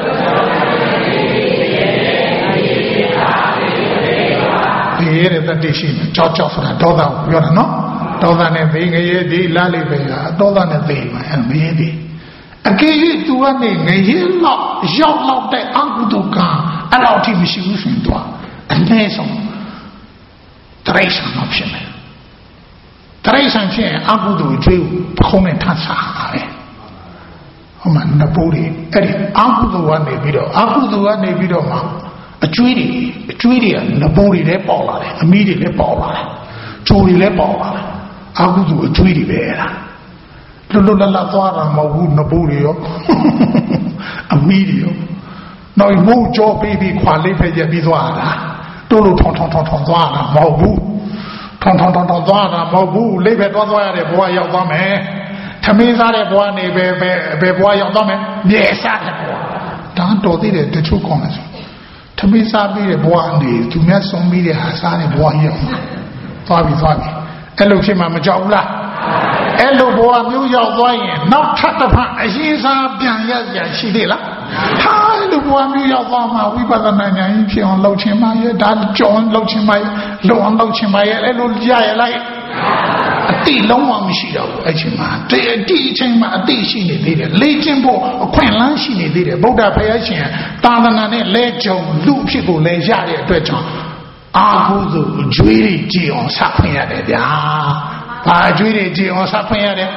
ဒီရဲတဲ့တတိရှိနေကြောက်ဆိုတာဒေါသကိုပြောတာနော်ဒေါသနဲ့သေငရဲဒီလားလေပဲကဒေါသနဲ့သေမှာအဲ့မရဲဒီအကယ်၍သူကနေငရဲလောက်ရောက်လောက်တဲ့အကုသိုလ်ကအဲ့လောက်အထိမရှိဘူးဆိုရင်တော့အနည်းဆုံးတရိစ္ဆာန်ဖြစ်မယ်တရိစ္ဆာန်ဖြစ်ရင်အကုသိုလ်ကျွေးကိုခုံးနဲ့ထပ်စားရတယ်ဟိုမှာနပိုးတွေအဲ့ဒီအကုသိုလ်ကနေပြီးတော့မှအကျွေးတွေကနပိုးတွေလည်းပေါက်လာတယ်အမီးတွေလည်းပေါက်လာတယ်ချိုးတွေလည်းပေါက်လာတယ်အကုသိုလ်အကျွေးတွေပဲအဲ့ဒါလွတ်လပ်သွားတာမဟုတ်ဘူးနပိုးတွေရောအမီးတွေရောနောက်မိုးကြောပြီးခွာလေးဖက်ရက်ပြီးသွားတာတို့လို့ထောင်သွားတာမဟုတ်ဘူးထောင်သွားတာမဟုတ်ဘူးလေးဖက်သွားရတဲ့ဘဝရောက်သွားမယ်ထမင်းစားတဲ့ဘဝနေပဲဘဝရောက်သွားမယ်မြေစားတဲ့ဘဝဒါတော်သေးတယ်တချို့ကောင်းတယ်ဆိုထမင်းစားပြီးတဲ့ဘဝနေသူများဆုံးပြီးတဲ့ဟာစားတဲ့ဘဝရောက်သွားပြီအဲ့လိုဖြစ်မှမကြောက်ဘူးလားအဲ့လိုဘဝမျိုးရောက်သွားရင်နောက်ထပ်တစ်ဖက်အရင်စားပြန်ရရှိသေးလားဟာအဲ့လိုဘဝမျိုးရောက်သွားမှဝိပဿနာဉာဏ်ကြီးဖြစ်အောင်လုပ်ချင်မှရဲ့ဒါကြောင်းလုပ်ချင်မှရဲ့လုံအောင်လုပ်ချင်မှရဲ့အဲ့လိုရရလိုက်အတိလုံးဝမရှိတော့ဘူးအဲ့ချိန်မှာဒီအချိန်မှာအတိရှိနေသေးတယ်လေ့ကျင့်ဖို့အခွင့်အလမ်းရှိနေသေးတယ်ဗုဒ္ဓဘုရားရှင်သာသနာနဲ့လဲကြုံလူဖြစ်ကိုလဲရတဲ့အတွက်ကြောင့်အာဟုဆိုအကျွေးတွေကြည်အောင်ဆက်ခွင့်ရတယ်ဗျာဘာအကျွေးတွေကြည်အောင်ဆက်ခွင့်ရတယ်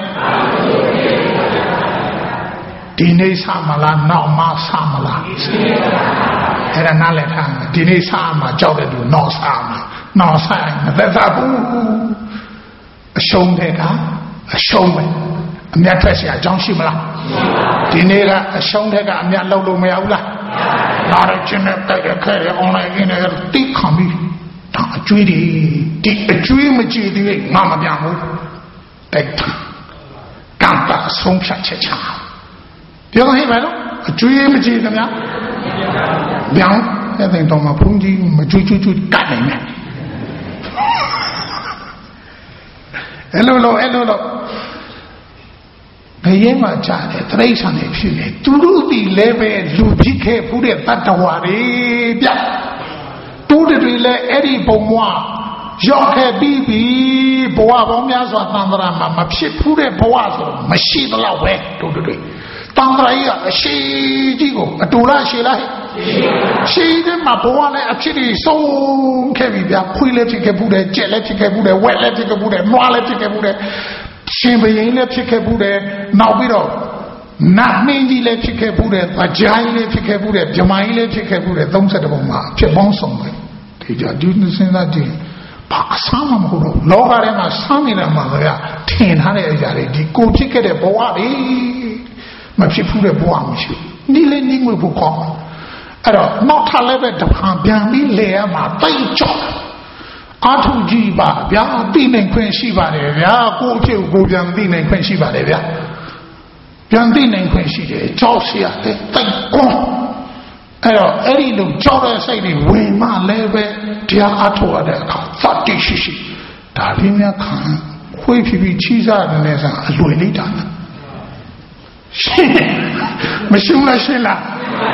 ဒီနေ့ဆမလားနောက်မှဆမလားအဲ့ဒါနားလည်ထားမယ်ဒီနေ့ဆမှာကြောက်တဲ့သူနောက်ဆမှာနောက်ဆိုင်မသက်သာဘူးအရှုံးတဲ့ကအရှုံးပဲအမြတ်ထွက်เสียအကြောင်းရှိမလားဒီနေ့ကအရှုံးတဲ့ကအမြတ်လောက်လို့မရဘူးလားနားရချင်းနဲ့တိုက်ရခဲ့ရ online ရင်းနဲ့တိတ်ခံပြီးဒါအကျွေးတွေဒီအကျွေးမကြည့်သေးငါမပြန်ဘူးတိုက်တာကံတာဆုံးဖြတ်ချက်ချပြောဟဲ့ပါလို့အကျွေးမကြည့်သမျှပြောင်းအဲ့တဲ့တော့မှဘုန်းကြီးမကျွတ်ကတ်နိုင်မယ် Hello. Beyema Jane, Trace if you need to do the level, Lubike, put it at the worry. Do the relay Eddie Beaumont, Joke Bibi, Boa Bomias or Tandrama, she put a Boazo, machine away to the day. Tandraya, she digo, a Dula she like. She did my boy actually so heavy, they are quiletic Buddha, gelatic Buddha, wetletic Buddha, moaletic Buddha. Chamberlain electric Buddha, now we don't. Not many electric Buddha, but giant electric Buddha, Jamai electric Buddha, don't set about my Chebonsong. They are doing the same that day. Paksam, Logarema, Samina, 1000 Yari, the go ticket a boadi, my people a boam, kneeling with Bukon. Not a level to Hambiani Leama, they chop. Atu jiba, bia dinen kwen shiba de, bia go che go biang dinen kwen shiba de bia. Biang dinen kwen shi de, zhao xia de, tai gong. Eri lu zhao de sai de, wei ma le be, dia atu de ka, za di shi shi. Da li mia kan, hui pi pi chi za de ne san, lui li da na. Shi, me shung la shi la.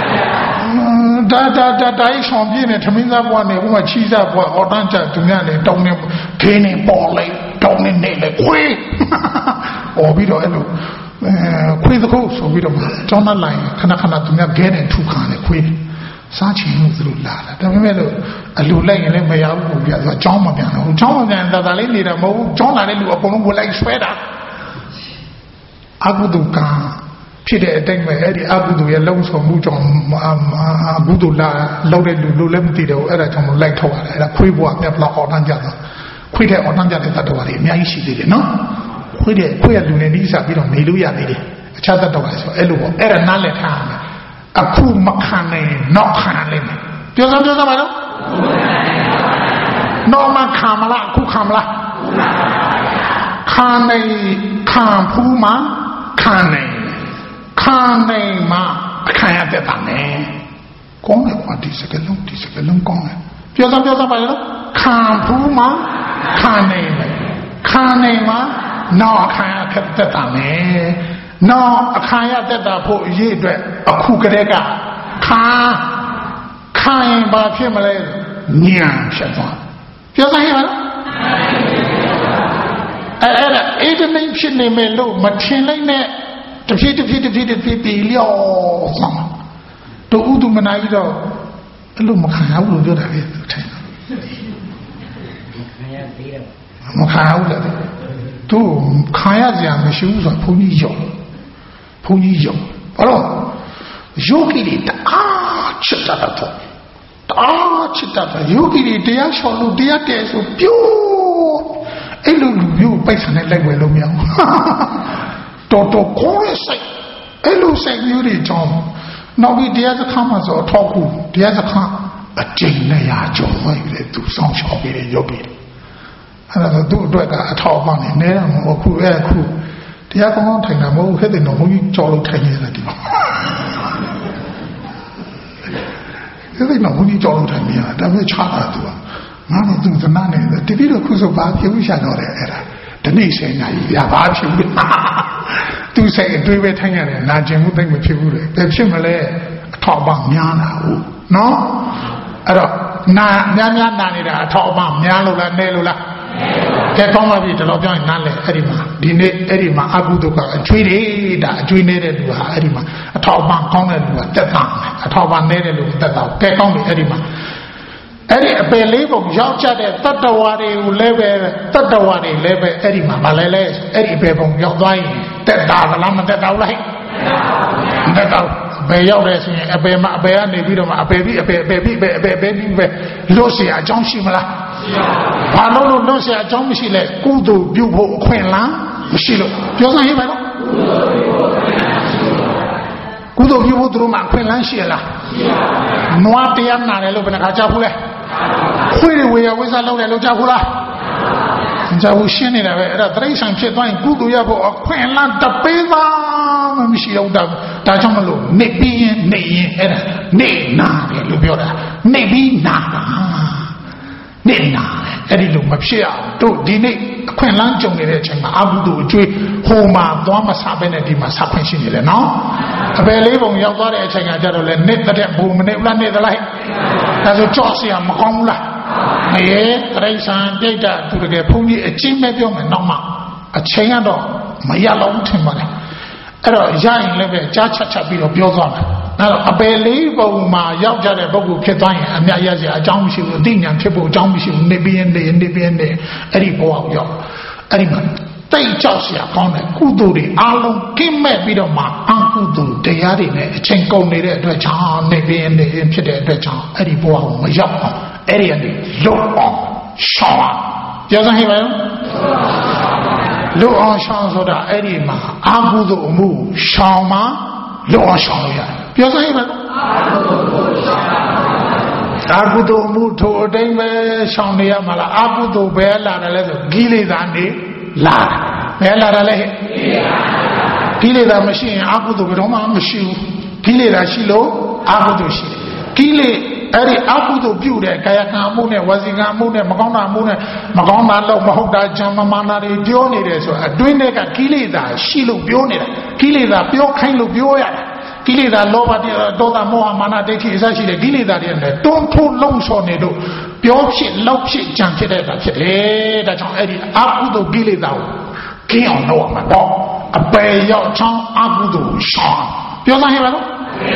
Da一双边呢，他们在玩呢，我们骑在玩，我当家中间呢，当年给你包来，当年那来亏，我比较那路，亏的够，所以的嘛，找那来，看那中间给人出看的亏，3000路子路来了，但没路，路来人没有路边，说找么边了，找么边，到那里你的冇找哪里路，可能我来摔的，阿古都干。ဖြစ်တဲ့အတိုင်းပဲအဲ့ဒီအကုသိုလ်ရဲ့လုံဆောင်မှုကြောင့်အကုသိုလ်လာလောက်တဲ့လူလည်းမသိတော့အဲ့ဒါကြောင့်လိုက်ထောက်ရတယ်အဲ့ဒါခွေးဘွားမြတ်လောက်အော်တန်းကြတာခွေးတဲ့အော်တန်းကြတဲ့တတ်တော်တွေအများကြီးရှိသေးတယ်နော်ခွေးရလူနဲ့နီးစားပြီးတော့နေလို့ရသေးတယ်အခြားတတ်တော်တွေဆိုအဲ့လိုပေါ့အဲ့ဒါနားလည်ထားရမယ်အခုမခံနိုင်နောက်ခံလိမ့်မယ်ပြောစမ်းပါတော့နောက်မှခံမလားအခုခံမလားခံနိုင်ခံဖူးမှခံနိုင်ခံနိုင်မှခံရတဲ့တာနဲ့ကောင်းတယ်ကွာဒီစကလုံးကောင်းတယ်ပြောစမ်းပါရောခံဖူးမှခံနိုင်မှနောက်ခံရတဲ့တာနဲ့နောက်အခါရတဲ့တာဖို့အရေးအတွက်အခုကတည်းကခံရင်ဘာဖြစ်မလဲညံဖြစ်သွားပြောစမ်းရမလားအဲ့ဒါနေဖြစ်နေမယ်လို့မထင်လိုက်နဲ့တဖြည်းလျော့ဆောင်တို့ဥဒုမနာကြီးတော့အဲ့လိုမခံရဘူးလို့ပြောတာပဲသူထိုင်မခံရဘူးလေသူခံရစရာမရှိဘူးဆိုတော့ဘုန်းကြီးရောဘာလို့ယောဂီတွေတအားချစ်တာတော့ယောဂီတွေတရားချော်လို့တရားတည်ဆိုပြိုးအဲ့လိုလူမျိုးပိုက်ဆံနဲ့လိုက်ဝယ်လို့မရဘူးတော်ကိုယ်စိတ်အဲ့လိုစိတ်မျိုးတွေကြောင့်နောက်ပြီးတရားစခန်းမှာဆိုအထောက်ကူတရားစခန်းအကျဉ်းနဲ့ရကြုံလိုက်တယ်သူစောင့်ရှောက်ပြီးရုပ်ပြီးအဲ့ဒါသူ့အတွက်ကအထောက်အပံ့နဲ့နဲတာမဟုတ်အခုတရားကောင်းထိုင်တာမဟုတ်ခဲ့တဲ့တော့ဘုန်းကြီးကြော်လို့ထိုင်နေတာဒီမှာအဲ့ဒီတော့ဘုန်းကြီးကြော်လို့ထိုင်နေတာဒါပေမဲ့ချတာသူကငါတို့သူသနာနေတယ်တတိတော့ခုဆိုဘာဖြစ်ဘူးရှာတော့တယ်အဲ့ဒါဒီနေ့ဆိုင်နာကြီးရပါဖြစ်ဘူးသူစိတ်အတွေးပဲထိုင်ရတယ်နာကျင်မှုသိမဖြစ်ဘူးလေဘယ်ဖြစ်မလဲအထောက်အပံ့များတာဟုတ်နော်အဲ့တော့နာများနာနေတာအထောက်အပံ့များလို့လားနည်းလို့လားကဲကောင်းပါပြီဒီလိုပြောရင်နားလဲအဲ့ဒီမှာဒီနေ့အဲ့ဒီမှာအကုသိုလ်ကအကျွေးတွေဒါအကျွေးနေတဲ့လူဟာအဲ့ဒီမှာအထောက်အပံ့ကောင်းတဲ့လူကတက်တာအထောက်အပံ့နေတဲ့လူကတက်တာကဲကောင်းပြီအဲ့ဒီမှာအဲ့ဒီအပယ်လေးပုံရောက်ကြတဲ့တတ္တဝါတွေကိုလည်းပဲအဲ့ဒီမှာမလဲလဲအဲ့ဒီအပယ်ပုံရောက်သွားရင်တက်တာလားမတက်တော့လားတက်တော့ဘယ်ရောက်လဲဆိုရင်အပယ်ကနေပြီးတော့မှအပယ်ပြီးလို့เสียအကြောင်းရှိမလားဘာလို့เสียအကြောင်းမရှိလဲကုသိုလ်ပြုဖို့အခွင့်လားမရှိလို့ပြောစမ်းဟိပါတော့ကုသိုလ်ပြုဖို့သူတို့မှာအခွင့်လန်းရှိလားနွားတရားနာတယ်လို့ဘယ်နှခါကြားဘူးလဲခွေးတွေဝေယဝိဇ္ဇလုပ်တယ်လို့ကြားဘူးလားကြားဘူးရှင်းနေတာပဲအဲ့ဒါတိရစ္ဆာန်ဖြစ်သွားရင်ကုသိုလ်ရဖို့အခွင့်အလမ်းတပေးပါမရှိတော့ဒါကြောင့်မလို့နေပြီးရင်အဲ့ဒါနေနာတယ်လို့ပြောတာနေပြီးနာတာနေနာတယ်အဲ့ဒီလိုမဖြစ်အောင်တို့ဒီနေ့အခွင့်အလမ်းကြုံနေတဲ့အချိန်မှာအကုသိုလ်အကျွေးဟိုမှာသွားမစားဘဲနဲ့ဒီမှာစားခွင့်ရှိနေတယ်နော်အပယ်လေးပုံရောက်သွားတဲ့အချိန်ကကြတော့လေနှစ်တဲ့ဘုံမနေ့လားနှစ်သလိုက်ဒါဆိုကြောက်စရာမကောင်းဘူးလားအေးတရိษံပြိတ္တသူတကယ်ဘုန်းကြီးအချင်းမဲ့ပြောမယ်နောက်မှအချိန်ကတော့မရလောက်ထင်ပါနဲ့အဲ့တော့ရရင်လည်းပဲကြားချက်ပြီးတော့ပြောသွားမယ်အဲ့တော့အပယ်လေးပုံမှာရောက်ကြတဲ့ပုဂ္ဂိုလ်ဖြစ်သွားရင်အမြတ်ရစရာအကြောင်းမရှိဘူးအသိဉာဏ်ဖြစ်ဖို့အကြောင်းမရှိဘူးနေပြင်းနေအဲ့ဒီဘဝကိုရောက်အဲ့ဒီမှာတိတ်ကြောက်စရာကောင်းတဲ့ကုသိုလ်တွေအားလုံးကင်းမဲ့ပြီးတော့မှအကုသိုလ်တရားတွေနဲ့အချိန်ကုန်နေတဲ့အတွက်ကြောင့်နေပြင်းနေဖြစ်တဲ့အတွက်ကြောင့်အဲ့ဒီဘဝကိုမရောက်အောင်အဲ့ဒီကနေလွတ်အောင်ရှောင်အောင်ပြောစမ်းဟိပါရောလွတ်အောင်ရှောင်ဆိုတာအဲ့ဒီမှာအကုသိုလ်အမှုရှောင်မှလွတ်အောင်ရှောင်လို့ရတယ်ပြောစမ်းဟိပါအကုသိုလ်အမှုထိုအတိုင်းပဲရှောင်နေရမှာလားအကုသိုလ်ပဲလာတယ်လဲဆိုကိလေသာနေလာဘယ်လာတယ်လဲကိလေသာမရှိရင်အကုသိုလ်ဘယ်တော့မှမရှိဘူးကိလေသာရှိလို့အကုသိုလ်ရှိတယ်ကိလေအဲ့ဒီအကုသိုလ်ပြုတဲ့ကာယကံမှုနဲ့ဝစီကံမှုနဲ့မကောင်းတာမှုနဲ့မကောင်းတာလို့မဟုတ်တာဂျံမမာနာတွေပြောနေတယ်ဆိုအတွင်းထဲကကိလေသာရှိလို့ပြောနေတာကိလေသာပြောခိုင်းလို့ပြောရတယ်ကိလေသာလောဘဒေါသမောဟမာနဒိဋ္ဌိအစရှိတဲ့ကိလေသာတွေနဲ့တွန်းထိုးလုံးဆော်နေလို့ပြောဖြစ်လောက်ဖြစ်ကြံဖြစ်တဲ့တာဖြစ်တယ်ဒါကြောင့်အဲ့ဒီအကုသိုလ်ကိလေသာကိုကင်းအောင်လုပ်ရမှာပေါ့အပယ်ရောက်ချောင်းအကုသိုလ်ရှောင်ပြောစမ်းဟဲ့ပါတော့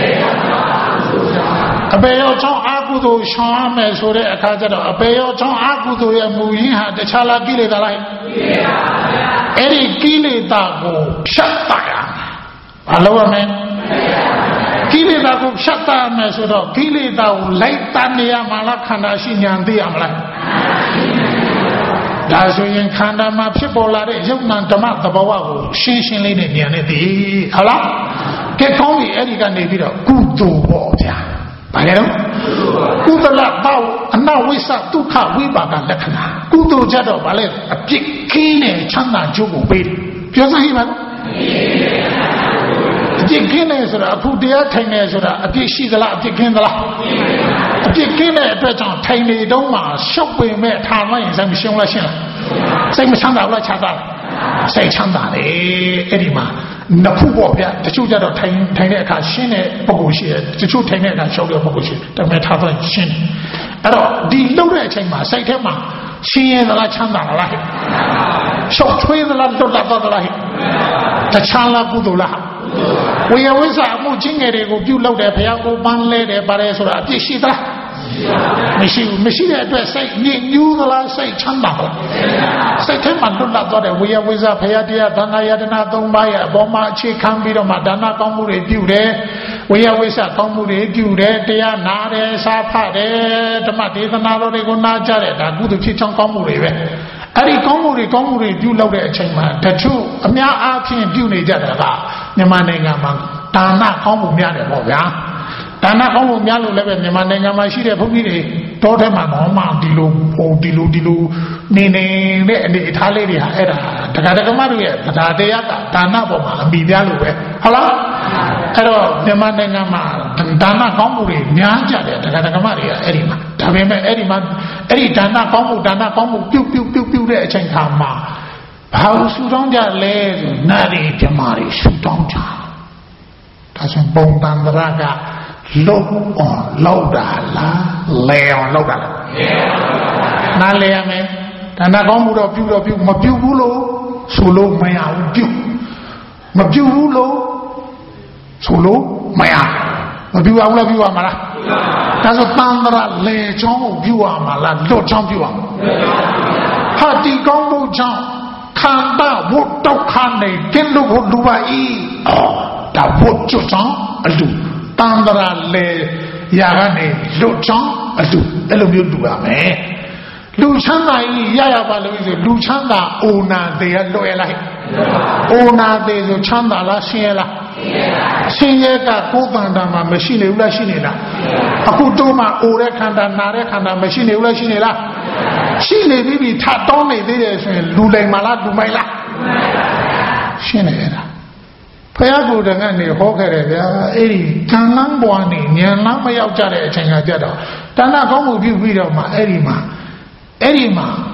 အပေရောချောင်းအကုသိုလ်ရှောင်ရမယ်ဆိုတဲ့အခါကျတော့အပေရောချောင်းအကုသိုလ်ရဲ့မူရင်းဟာတခြားလားကိလေသာလားအဲ့ဒီကိလေသာကိုဖြတ်တတ်ရမယ်ဘာလို့ရမလဲကိလေသာကိုဖြတ်တတ်မယ်ဆိုတော့ကိလေသာကိုလိုက်တတ်နေရမှာလားခန္ဓာရှိဉာဏ်သိရမလားဒါဆိုရင်ခန္ဓာမှာဖြစ်ပေါ်လာတဲ့ယုတ်နံဓမ္မသဘောဝကိုရှင်းရှင်းလေးနဲ့ဉာဏ်နဲ့သိဟုတ်လားကဲကောင်းပြီအဲ့ဒီကနေပြီးတော့ကုသိုလ်ပေါ့ဗျာဘာလဲတော့ကုသလပေါ့အနဝိသဒုက္ခဝိပါကလက္ခဏာကုသိုလ်ကြတော့ဘာလဲအပြစ်ကင်းတဲ့ချမ်းသာကြိုးကိုပေးတယ်ပြောစမ်းဟိပါတော့အပြစ်ကင်းတယ်ဆိုတာအခုတရားထိုင်တယ်ဆိုတာအပြစ်ရှိသလားအပြစ်ကင်းသလားအပြစ်ကင်းတဲ့အတွက်ကြောင့်ထိုင်နေတုန်းမှာရှုပ်ပင်မဲ့ထားလိုက်ရင်စိတ်မရှုံးလားရှင်းလားစိတ်မချမ်းသာဘူးလားချမ်းသာလားစိတ်ချမ်းသာတယ်အဲ့ဒီမှာနှစ်ခုပေါ့ဗျာတချို့ကြတော့ထိုင်တဲ့အခါရှင်းတဲ့ပုံကိုရှိတယ်တချို့ထိုင်တဲ့အခါရှောက်တဲ့ပုံကိုရှိတယ်ဒါပေမဲ့ထားတော့ရှင်းတယ်အဲ့တော့ဒီလှုပ်တဲ့အချိန်မှာစိတ်ထဲမှာရှင်းရသလားချမ်းသာလားရှောက်ထွေးသလားလွတ်လပ်သလားတခြားလားကုသိုလ်လားဝေယဝိဇ္ဇအမှုချင်းငယ်တွေကိုပြုလုပ်တယ်ဘုရားကိုပန်းလဲတယ်ပါတယ်ဆိုတာအပြစ်ရှိသလားမရှိဘူးမရှိတဲ့အတွက်စိတ်ညစ်ညူးသလားစိတ်ချမ်းသာသလားစိတ်ထဲမှာလွတ်လပ်သွားတဲ့ဝေယဝိဇ္ဇဘုရားတရားသံဃာယတနာ၃ပါးရဲ့အပေါ်မှာအခြေခံပြီးတော့မှဒါနကောင်းမှုတွေပြုတယ်ဝေယဝိဇ္ဇကောင်းမှုတွေပြုတယ်တရားနာတယ်စာဖတ်တယ်ဓမ္မဒေသနာတော်တွေကိုနာကြတယ်ဒါကုသိုလ်ဖြစ်ချောင်းကောင်းမှုတွေပဲအဲ့ဒီကောင်းမှုတွေပြုလုပ်တဲ့အချိန်မှာတချို့အများအားဖြင့်ပြုနေကြတာကမြန်မာနိုင်ငံမှာဒါနကောင်းမှုများတယ်ပေါ့ဗျာဒါနကောင်းမှုများလို့လည်းပဲမြန်မာနိုင်ငံမှာရှိတဲ့ဘုန်းကြီးတွေတောထဲမှာတော့မှဒီလိုနေတဲ့အနေအထားလေးတွေဟာအဲ့ဒါဒကာဒကမတို့ရဲ့တရားကဒါနပေါ်မှာအမိပြလို့ပဲဟုတ်လားအဲ့တော့မြန်မာနိုင်ငံမှာဒါနကောင်းမှုတွေများကြတယ်ဒကာဒကမတွေကအဲ့ဒီမှာဒါပေမဲ့အဲ့ဒီမှာအဲ့ဒီဒါနကောင်းမှုပြုတဲ့အချိန်ခါမှာဘာလို့ဆူတောင်းကြလဲဆိုနာရီပြမာတွေဆူတောင်းကြဒါဆိုပုံတန်တရကလုံးအောင်လောက်တာလားလဲအောင်လောက်တာလားနားလဲရမယ်ဒါနကောင်းမှုတော့ပြုမပြုဘူးလို့ဆိုလို့မရဘူးပြုမပြုဘူးလို့ဆိုလို့မရမပြုအောင်လားပြုရမှာလားဒါဆိုတန်တရလဲချောင်းကိုပြုရမှာလားလွတ်ချောင်းပြုရမှာဟာဒီကောင်းမှုကြောင့်ခန္ဓာဝတ်ဒုက္ခနဲ့ကင်းလို့လူပါဤဒါဝတ်ချောင်းအလူတန်တရာလေရာကနေလွတ်ချောင်းအလူအဲ့လိုမျိုးတူရမယ်လူချမ်းသာကြီးရပါလို့ဆိုလူချမ်းသာအိုနာသေးရလွယ်လိုက်အိုနာသေးဆိုချမ်းသာလားဆင်းရဲလားဆင်းရဲကကိုယ်တန်တာမှာမရှိနေဘူးလားရှိနေလားအခုတို့မှအိုတဲ့ခန္ဓာနာတဲ့ခန္ဓာမရှိနေဘူးလားရှိနေလားရှိနေပြီထတောင်းနေသေးတယ်ဆိုရင်လူလိမ်မလားလူမိုက်လားရှင်းနေရတာဖယားကိုယ်တန်ကနေဟောခဲ့တယ်ဗျာအဲ့ဒီကံလန်းဘွားနေဉာဏ်လန်းမရောက်ကြတဲ့အချိန်ကကြတော့တဏှာကောင်းမှုပြုပြီးတော့မှအဲ့ဒီမှာ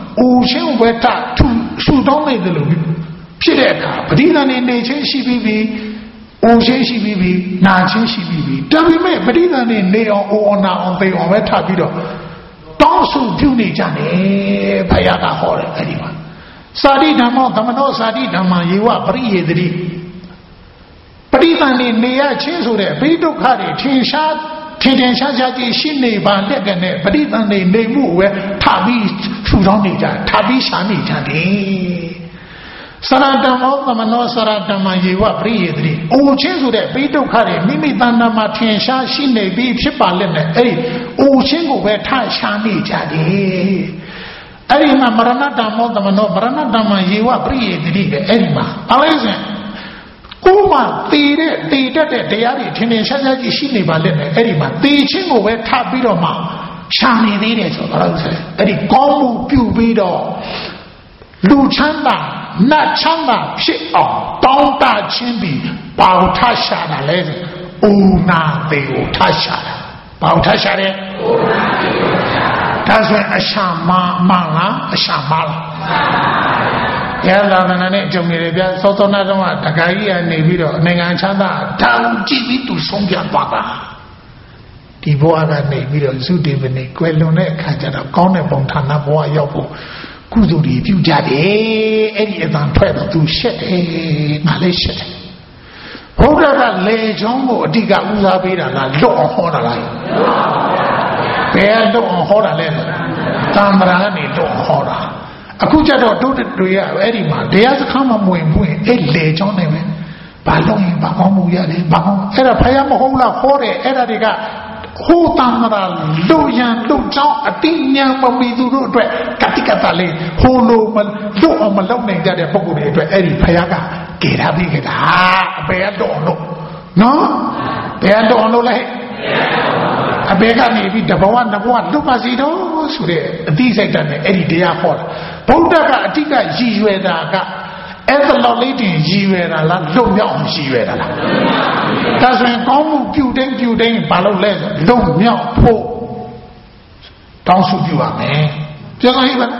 အိုချင်းဝဲတာထူဆူတောင်းနေတယ်လို့ဖြစ်တဲ့အခါပဋိသန္ဓေနေချင်းရှိပြီးပြီအိုချင်းရှိပြီးပြီနာချင်းရှိပြီးပြီဒါပေမဲ့ပဋိသန္ဓေနေအောင်အိုအောင်နာအောင်သိအောင်ပဲထားပြီးတော့တောင်းဆိုပြုနေကြတယ်ဘုရားကဟောတယ်အဲ့ဒီမှာစာတိဓမ္မောသမနောစာတိဓမ္မယေဝပရိယေတိပဋိသန္ဓေနေရချင်းဆိုတဲ့ဘိဒုက္ခတွေထင်ရှားထင်ရှားကြီးရှိနေပါလက်ကနေပဋိသန္ဓေနေမှုပဲထပြီးထူထောင်းနေကြထပြီးရှားနေကြတယ်စရတမောသမနောစရတမယေဝပရိယေတိအိုချင်းဆိုတဲ့ဘိဒုက္ခတွေမိမိတဏ္ဍာမှာထင်ရှားရှိနေပြီးဖြစ်ပါလက်နဲ့အဲ့ဒီအိုချင်းကိုပဲထရှားနေကြတယ်အဲ့ဒီမှာမရဏတမောသမနောမရဏတမယေဝပရိယေတိပဲအဲ့ဒီမှာအလဲစင်ကိုယ်မှတည်တတ်တဲ့တရားတွေထင်ရှားကြီးရှိနေပါလက်နဲ့အဲ့ဒီမှာတည်ချင်းကိုပဲထပြီးတော့မှရှားနေသေးတယ်ဆိုတော့အဲ့ဒီကောင်းမှုပြုပြီးတော့လူချမ်းသာနတ်ချမ်းသာဖြစ်အောင်တောင်းတခြင်းပြီးပေါထရှာတာလဲအိုနာသေးကိုထရှာတာပေါထရှာတယ်အိုနာသေးကိုဒါဆိုအရှာမလားအရှာမလားရလာတဲ့နဲ့ကြုံနေတယ်ဗျသောသောနာတော့တခါကြီးကနေပြီးတော့နိုင်ငံချမ်းသာတောင်းကြည့်ပြီးသူဆုံးဖြတ်သွားတာဒီဘဝကနေပြီးတော့သုတေပနေကွယ်လွန်တဲ့အခါကျတော့ကောင်းတဲ့ပုံဌာနဘဝရောက်ဖို့ကုသိုလ်တွေပြုကြတယ်အဲ့ဒီအတန်ထွက်တော့သူရှက်တယ်ငါလည်းရှက်တယ်ဘုရားကလေချောင်းကိုအတိကဦးစားပေးတာလားလွတ်အောင်ဟောတာလားဘယ်လွတ်အောင်ဟောတာလဲသံဃာကနေလွတ်အောင်ဟောတာအခုကျတော့တို့တွေရအဲ့ဒီမှာတရားစခန်းမှာမဝင်ဘူးအဲ့လေချောင်းနေပဲဘာလို့ရင်ဘာကောင်းမှုရတယ်ဘာကောင်းအဲ့ဒါဖယားမဟုတ်လားဟောတယ်အဲ့ဒါတွေကဟိုတန်ရာလူရန်လူကြောင့်အတိညာမမီသူတို့အတွက်ကတိကတလေးဟိုလိုမလွတ်အောင်မလုပ်နိုင်ကြတဲ့ပုဂ္ဂိုလ်တွေအတွက်အဲ့ဒီဖယားကကေတာပြီးကြတာအပေတော့လို့နော်ဘယ်တော့လို့လဲအပေကနေပြီးတဘဝနှစ်ဘဝလွတ်ပါစီတော့ဆိုတဲ့အတိစိတ်တတ်နဲ့အဲ့ဒီတရားဟောတာဗုဒ္ဓကအတိကရည်ရွယ်တာကအဲ့ဒါလောက်လေးတင်ရည်ရွယ်တာလားလွတ်မြောက်အောင်ရည်ရွယ်တာလားဒါဆိုရင်ကောင်းမှုပြုတိုင်းဘာလို့လဲဆိုလွတ်မြောက်ဖို့တောင်းဆိုပြုရမယ်ပြောကြည့်ပါ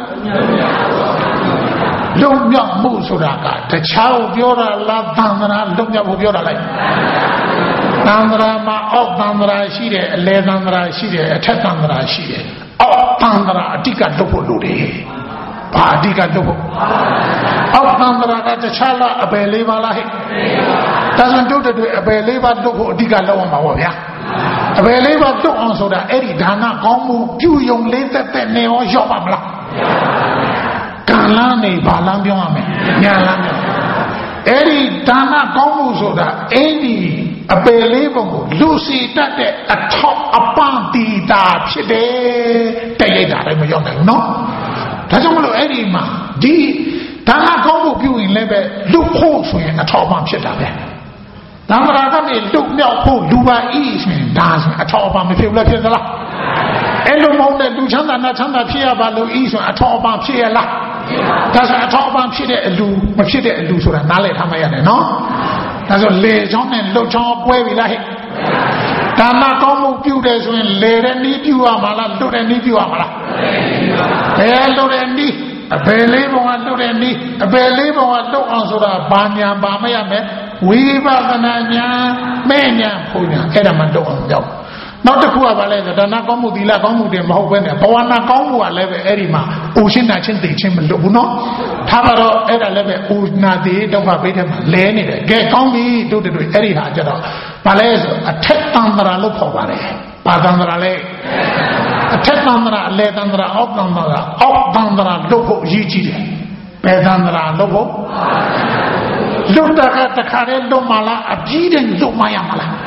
လွတ်မြောက်မှုဆိုတာကတခြားကိုပြောတာလားသံဃာလွတ်မြောက်ဖို့ပြောတာလားသံဃာမှာအောက်သံဃာရှိတယ်အလယ်သံဃာရှိတယ်အထက်သံဃာရှိတယ်အောက်သံဃာအတိကလွတ်ဖို့လိုတယ်ဘာအတိကလွတ်ဖို့အောက်သံဃာကတခြားလားအပယ်လေးပါလားဟဲ့ဒါဆိုတို့တွေအပယ်လေးပါလွတ်ဖို့အတိကလောက်အောင်ပါဗျာအပယ်လေးပါလွတ်အောင်ဆိုတာအဲ့ဒီဒါနကောင်းမှုပြုယုံလေးသက်သက်နေရောရောက်ပါမလားကံလန်းနေဘာလန်းပြောရမယ်ညာလန်းပြောအဲ့ဒီဒါနကောင်းမှုဆိုတာအဲ့ဒီအပယ်လေးပုံကိုလူစီတတ်တဲ့အထောက်အပံ့တီတာဖြစ်တယ်တဲ့ရိုက်တာလည်းမရောက်နိုင်ဘူးနော်ဒါကြောင့်မလို့အဲ့ဒီမှာဒီဒါနကောင်းမှုပြုရင်လည်းပဲလူဖို့ဆိုရင်အထောက်အပံ့ဖြစ်တာပဲသံဃာကနေလွတ်မြောက်ဖို့လူပါဤဆိုရင်ဒါဆိုအထောက်အပံ့မဖြစ်ဘူးလားဖြစ်သလားအဲ့လိုမဟုတ်တဲ့လူချမ်းသာနတ်ချမ်းသာဖြစ်ရပါလို့ဤဆိုအထောက်အပံ့ဖြစ်ရလားဒါဆိုအထောက်အပံ့ဖြစ်တဲ့အလူမဖြစ်တဲ့အလူဆိုတာနားလည်ထားမှရတယ်နော်ဒါဆိုလေချောင်းနဲ့လွတ်ချောင်းပွဲပြီလားဟဲ့ဒါနကောင်းမှုပြုတယ်ဆိုရင်လေတဲ့နည်းပြုရမှာလားလွတ်တဲ့နည်းပြုရမှာလားဘယ်လွတ်တဲ့နည်းအပယ်လေးပုံကလွတ်တဲ့နည်းအပယ်လေးပုံကလွတ်အောင်ဆိုတာဘာညာဘာမရမယ်ဝိပဿနာညာမဲ့ညာဖုံညာအဲ့ဒါမှလွတ်အောင်ကြောက်နောက်တစ်ခုကဘာလဲဆိုဒါနကောင်းမှုသီလကောင်းမှုတွေမဟုတ်ဘဲနဲ့ဘဝနာကောင်းမှုကလည်းပဲအဲ့ဒီမှာအိုရှင်းနာချင်းသိချင်းမလွတ်ဘူးနော်ထားပါတော့အဲ့ဒါလည်းပဲအိုနာသေးဒုက္ခပေးတဲ့မှာလဲနေတယ်ကဲကောင်းပြီတို့တွေအဲ့ဒီဟာကြတော့ဘာလဲဆိုအထက်တန်ត្រာလို့ခေါ်ပါတယ်ဘာတန်ត្រာလဲအထက်တန်ត្រာအလယ်တန်ត្រာအောက်တန်ត្រာအောက်တန်ត្រာလို့ဖို့အရေးကြီးတယ်ဘယ်တန်ត្រာလို့ဖို့လွတ်တာကတခါတည်းလွတ်မလားအပြီးတည်းလွတ်မရမလား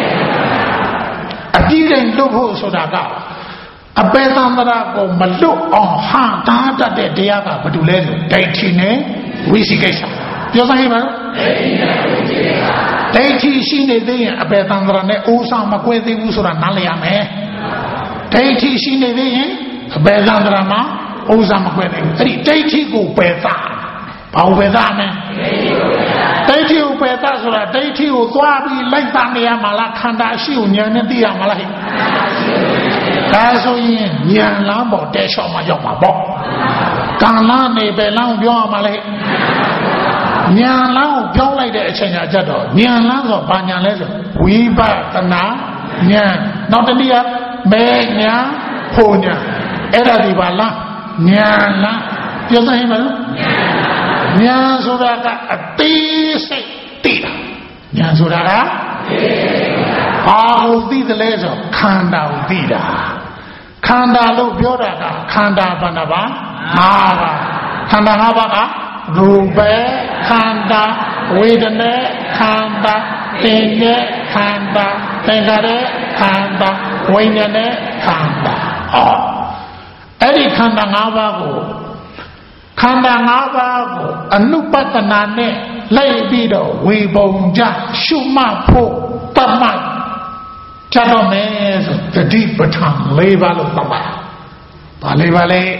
အပြီးတည်းလွတ်ဖို့ဆိုတာကအပေသံဃာကိုမလွတ်အောင်ဟာတာတတ်တဲ့တရားကဘာတူလဲဆိုဒိဋ္ဌိနဲ့ဝိသိကိစ္စပြောစမ်းပါဦးဒိဋ္ဌိရှိနေသေးရင်အပေသံဃာနဲ့အိုးဆောင်မကွဲသေးဘူးဆိုတာနားလည်ရမယ်ဒိဋ္ဌိရှိနေသေးရင်အပေသံဃာမှာအိုးဆောင်မကွဲသေးဘူးအဲ့ဒီဒိဋ္ဌိကိုပယ်သားဘာဝေဒနာဒိဋ္ဌိကိုပယ်သားဆိုတာဒိဋ္ဌိကိုသွားပြီးလိုက်သားနေရမှာလားခန္ဓာရှိကိုဉာဏ်နဲ့သိရမှာလားဟဲ့ဒါဆိုရင်ဉာဏ်လမ်းပေါ်တဲလျှောက်မှရောက်မှာပေါ့ Càng lá này về lao béo mà lại nhà lao béo lại để chơi nhà chết rồi nhà lao rồi ba nhà lấy rồi quý ba tận ná nhà nó tên đi á mẹ nhà hồ nhà ấy là gì bà la nhà la biết sao mà nhà số ra cả tí say tí nhà số ra cả hồ tí lấy rồi khăn đào tí đã khăn đào lúc béo ra cả khăn đào bà na ba ha ba khăn đào ha ba cả Rube khanda, vedana khanda, tenge khanda, tengare khanda, vijnane khanda. Eri khanda ngaba ko, khanda ngaba ko anupatana ne lai bi do vibonja shuma pho tamat chado me so tati pathan leba lo tamat. Ba leba le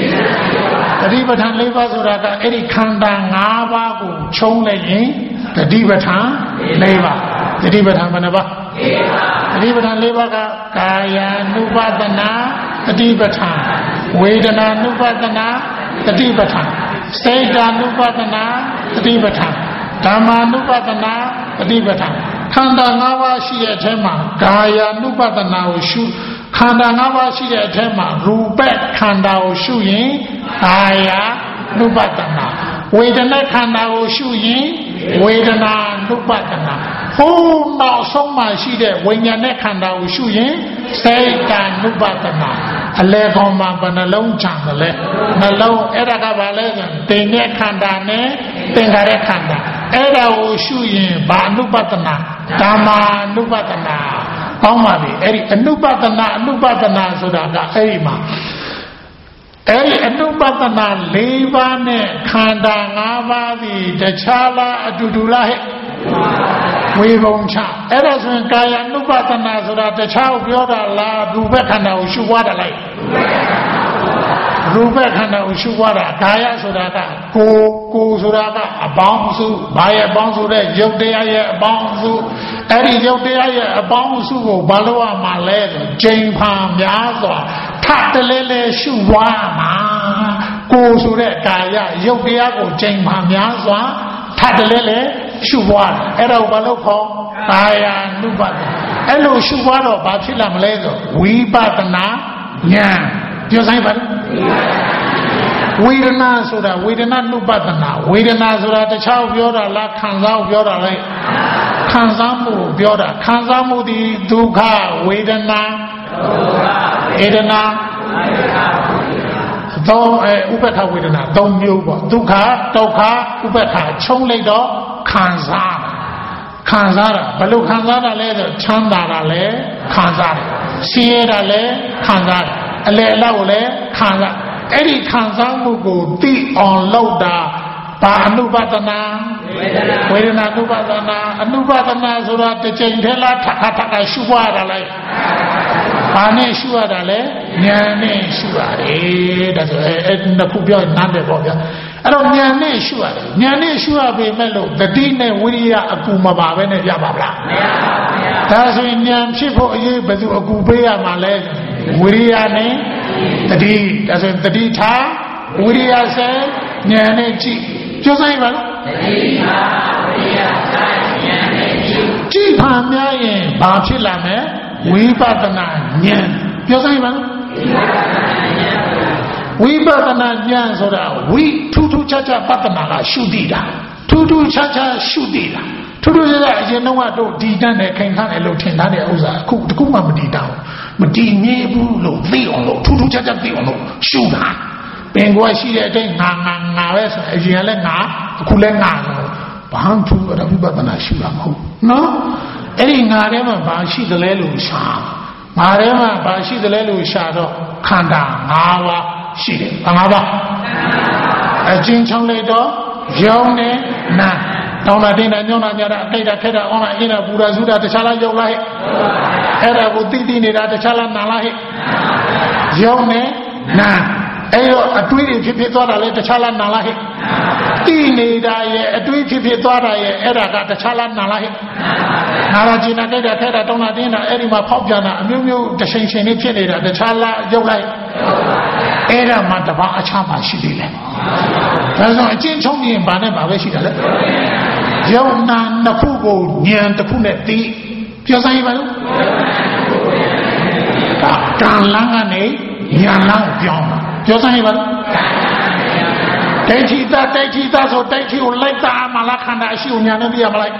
Tadi Pathan leba suraka eri khanda ngaba ko chong lai yin Tadi Pathan leba Tadi Pathan mana ba Tadi Pathan leba ka kaya nupatana Tadi Pathan vedana nupatana Tadi Pathan saita nupatana Tadi Pathan dhamma nupatana Tadi Pathan khanda ngaba shi ye the ma kaya nupatana ko shu khanda ngaba shi ye the ma rupa khanda ko shu yin kaya nupatana vedana khanda ko shu yin vedana nupatana ho nào song ma shi de vijnane khanda ko shu yin saita nupatana ale kaung ma ba na long chang le na long era ka ba le tin ye khanda ne tengare khanda era ko shu yin ba nupatana dhamma nupatanaကောင်းပါပြီအဲ့ဒီအနုပဒနာဆိုတာကအဲ့ဒီမှာအဲ့ဒီအနုပဒနာ၄ပါးနဲ့ခန္ဓာ၅ပါးသည်တခြားလားအတူတူလားဟဲ့ဝေဘုံချအဲ့ဒါဆိုရင်ကာယ အနုပဒနာဆိုတာတခြားကိုပြောတာလားရူပခန္ဓာကိုရှုပွားတာလိုက်ရူပခန္ဓာကိုရှုပွားတာကာယဆိုတာကကိုဆိုတာကအပေါင်းစုဘာရဲ့အပေါင်းစုတဲ့ရုပ်တရားရဲ့အပေါင်းစုအဲ့ဒီရုပ်တရားရဲ့အပေါင်းစုကိုဘာလို့ရမှာလဲဆိုချိန်ဖန်များစွာထတလဲလဲရှုပွားမှာကိုဆိုတဲ့ကာယရုပ်တရားကိုချိန်ဖန်များစွာထတလဲလဲရှုပွားအဲ့ဒါကိုဘာလို့ခေါ်ကာယ အနုပဒနာအဲ့လိုရှုပွားတော့ဘာဖြစ်လာမလဲဆိုဝိပဿနာဉာဏ်ပြောဆိုင်ပါဝေဒနာဆိုတာဝေဒနာနုပဒနာဝေဒနာဆိုတာတခြားပြောတာလားခံစားပြောတာလဲခံစားမှုပြောတာခံစားမှုဒီဒုက္ခဝေဒနာဝေဒနာတော့ဥပ္ပခဝေဒနာ၃မျိုးပေါ့ဒုက္ခဒုက္ခဥပ္ပခချုံးလိုက်တော့ခံစားတာဘယ်လိုခံစားတာလဲဆိုချမ်းသာတာလဲခံစားတယ်ဆင်းရဲတာလဲခံစားတယ်အလယ်အလောက်ကိုလဲခံစားအဲ့ဒီခံစားမှုကိုသိအောင်လုပ်တာဘာအနုပဒနာဝေဒနာအနုပဒနာအနုပဒနာဆိုတာတစ်ချိန်တည်းလားထပ်ရှုပွားတာလိုက်ဘာနဲ့ရှုရတာလဲဉာဏ်နဲ့ရှုရတယ်ဒါဆိုအဲ့နှစ်ခုပြောနားတယ်ပေါ့ဗျာအဲ့တော့ဉာဏ်နဲ့ရှုရတယ်ဉာဏ်နဲ့ရှုရပေမဲ့လို့တတိနဲ့ဝိရိယအကူမပါပဲနဲ့ရပါဗလားမရပါဘူးဗျာဒါဆိုရင်ဉာဏ်ဖြစ်ဖို့အရေးဘယ်သူအကူပေးရမှာလဲဝိရိယနဲ့တတိဒါဆိုရင်တတိထားဝိရိယဆဲဉာဏ်နဲ့ကြည့်ပြောဆိုင်ပါလားတတိထားဝိရိယဆဲဉာဏ်နဲ့ကြည့်ပါများရင်ဘာဖြစ်လာမလဲဝိပဿနာဉာဏ်ပြောဆိုင်ပါလားဝိပဿနာဉာဏ်ဆိုတာဝိထူးထူးခြားခြားပဿနာကရှုသိတာထူးထူးခြားခြားရှုသိတာထူးထူးခြားခြားအရင်တော့တို့ဒီတန်းနဲ့ခိုင်ခန့်တယ်လို့ထင်ထားတဲ့ဥစ္စာအခုတခုမှမတည်တောင်းမတည်မြဲဘူးလို့သိအောင်လို့ထူးထူးခြားခြားသိအောင်လို့ရှုတာပင်ကိုရှိတဲ့အတိုင်းငါပဲဆိုအရင်လည်းငါအခုလည်းငါလို့ဘာမှထူးဝိပဿနာရှုတာမဟုတ်နော်အဲ့ဒီငါထဲမှာဘာရှိသလဲလို့ရှာငါထဲမှာဘာရှိသလဲလို့ရှာတော့ခန္ဓာ၅ပါးရှိတယ်ဘာ၅ပါးအချင်းချောင်းလိုက်တော့ယုံနဲ့နာတောင်းတာတင်းတာညောင်းတာညတာအတိတ်တာခက်တာအောင်းတာအင်းတာပူတာစုတာတခြားလားယုံလားဟဲ့အဲ့ဒါကိုသိနေတာတခြားလားနာလားဟဲ့ယုံနဲ့နာအဲ့တော့အတွေးတွေဖြစ်သွားတာလေတခြားလားနာလားဟဲ့သိနေတာရဲ့အတွေးဖြစ်သွားတာရဲ့အဲ့ဒါကတခြားလားနာလားဟဲ့နာလာကျင်တာကြိုက်တာထဲတာတောင်းတာတင်းတာအဲ့ဒီမှာဖောက်ပြန်တာအမျိုးမျိုးတချိန်လေးဖြစ်နေတာတခြားလားရုပ်လိုက်အဲ့ဒါမှတပါအခြားပါရှိသေးတယ်ဒါဆိုအချင်းချုပ်ရင်ဘာနဲ့ဘာပဲရှိတယ်လဲယုံနာနှစ်ခုကိုဉာဏ်တစ်ခုနဲ့သိပြောစမ်းရပါလို့ကံလန်းကနေဉာဏ်လန်းပြောင်းပြောစမ်းရပါလို့ဒိဋ္ဌိသဆိုဒိဋ္ဌိကိုလိုက်တာမှလားခန္ဓာအရှိကိုဉာဏ်နဲ့သိရမလား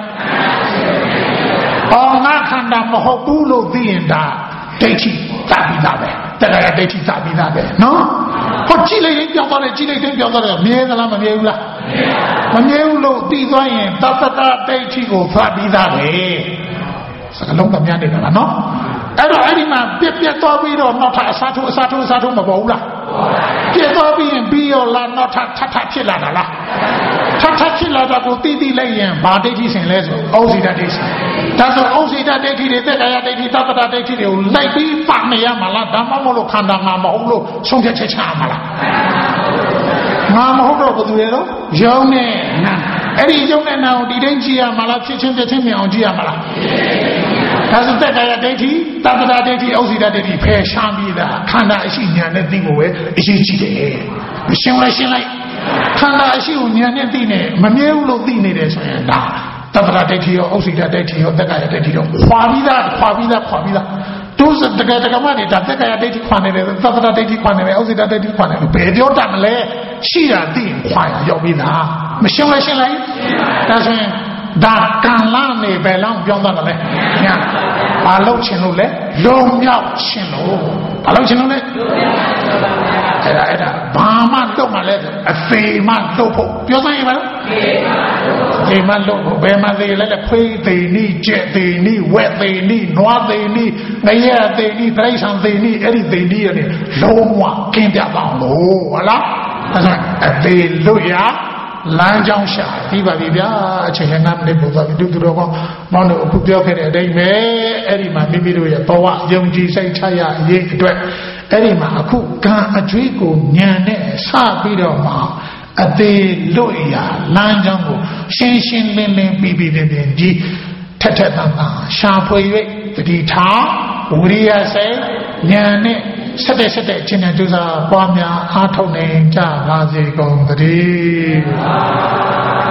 အော်ငါခန္ဓာမဟုတ်ဘူးလို့သိရင်ဒါဒိဋ္ဌိသပြီးသားပဲတက္ကရာဒိဋ္ဌိသပြီးသားပဲနော်ဟောကြည့်လိုက်ရင်ပြောင်းသွားတယ်ကြည့်လိုက်ရင်ပြောင်းသွားတယ်မြဲသလားမမြဲဘူးလားမမြဲဘူးလို့သိသွားရင်သတ္တတဒိဋ္ဌိကိုသပြီးသားပဲစကလုံးကများနေတာလားနော်အဲ့တော့အဲ့ဒီမှာပြက်သွားပြီးတော့နောက်ထပ်အစားထိုးမပေါ်ဘူးလားပြက်သွားပြီးရင်ပြီးရောလားနောက်ထပ်ဖြစ်လာတာလားထဖြစ်လာတာကိုတိလိုက်ရင်ဘာဒိဋ္ဌိဆင်လဲဆိုဩဇိတဒိဋ္ဌိဒါဆိုဩဇိတဒိဋ္ဌိတွေသက်ကာယဒိဋ္ဌိသတ္တတဒိဋ္ဌိတွေကိုလိုက်ပြီးပတ်နေရမှာလားဒါမှမဟုတ်လို့ခန္ဓာငါမဟုတ်လို့ဆုံးဖြတ်ချက်ချမှာလားငါမဟုတ်တော့ဘယ်သူလဲတော့ယုံနဲ့နာအဲ့ဒီယုံနဲ့နာကိုဒီတိုင်းကြည့်ရမှာလားဖြစ်ချင်းပြချင်းမြင်အောင်ကြည့်ရမှာလားဒါဆိုသက်ကာယဒိဋ္ဌိသတ္တတဒိဋ္ဌိဩဇိတဒိဋ္ဌိဖယ်ရှားပြီးသားခန္ဓာအရှိဉာဏ်နဲ့သိဖို့ပဲအရေးကြီးတယ်ရှင်းလိုက်ခန္ဓာအရှိကိုဉာဏ်နဲ့သိနေမမြဲဘူးလို့သိနေတယ်ဆိုရင်ဒါသတ္တတဒိဋ္ဌိရောဩဇိတဒိဋ္ဌိရောသက်ကာယဒိဋ္ဌိရောခွာပြီးသားတို့စတကယ်မနေဒါသက်ကာယဒိဋ္ဌိခွာနေတယ်သတ္တတဒိဋ္ဌိခွာနေတယ်ဩဇိတဒိဋ္ဌိခွာနေတယ်ဘယ်ပြောတတ်မလဲရှိတာသိရင်ခွာရရောက်ပြီးသားမရှင်းလိုက်ဒါဆိုရင်ဒါကံလာနေပဲလောင်းပြောင်းသွားတယ်လေညာဘာလို့ချင်လို့လဲလုံမြောက်ချင်လို့ဘာလို့ချင်လို့လဲအဲ့ဒါဘာမှတော့မလဲအသေးမှတော့ဖို့ပြောစမ်းရပါလားဒီမှလို့ဘယ်မှာသေးလဲခွေးသေးနီးကျက်သေးနီးဝက်သေးနီးနွားသေးနီးငရဲသေးနီးတိရစ္ဆာန်သေးနီးအဲ့ဒီသေးနီးရတယ်လုံးဝကင်းပြပါအောင်လို့ဟုတ်လားဒါဆိုအသေးလို့ရလမ်းကြောင်းရှာပြီးပါပြီဗျာအချိန်လည်း9မိနစ်ပို့သွားပြီသူတော်ကောင်းမောင်တို့အခုပြောခဲ့တဲ့အတိုင်းပဲအဲ့ဒီမှာမိမိတို့ရဲ့ဘဝယုံကြည်စိတ်ချရအရေးအတွက်အဲ့ဒီမှာအခုကံအကျွေးကိုညံနဲ့စပြီးတော့မှအသေးလွတ်ရလမ်းကြောင်းကိုရှင်းလင်းပြီးဒီထက်တန်ရှာဖွေ၍တတိထားဝိရိယစိတ်ဉာဏ်နဲ့ဆက်တဲ့ခြင်းနဲ့ကြိုးစားပွားများအားထုတ်နေကြပါစေကုန်သတည်း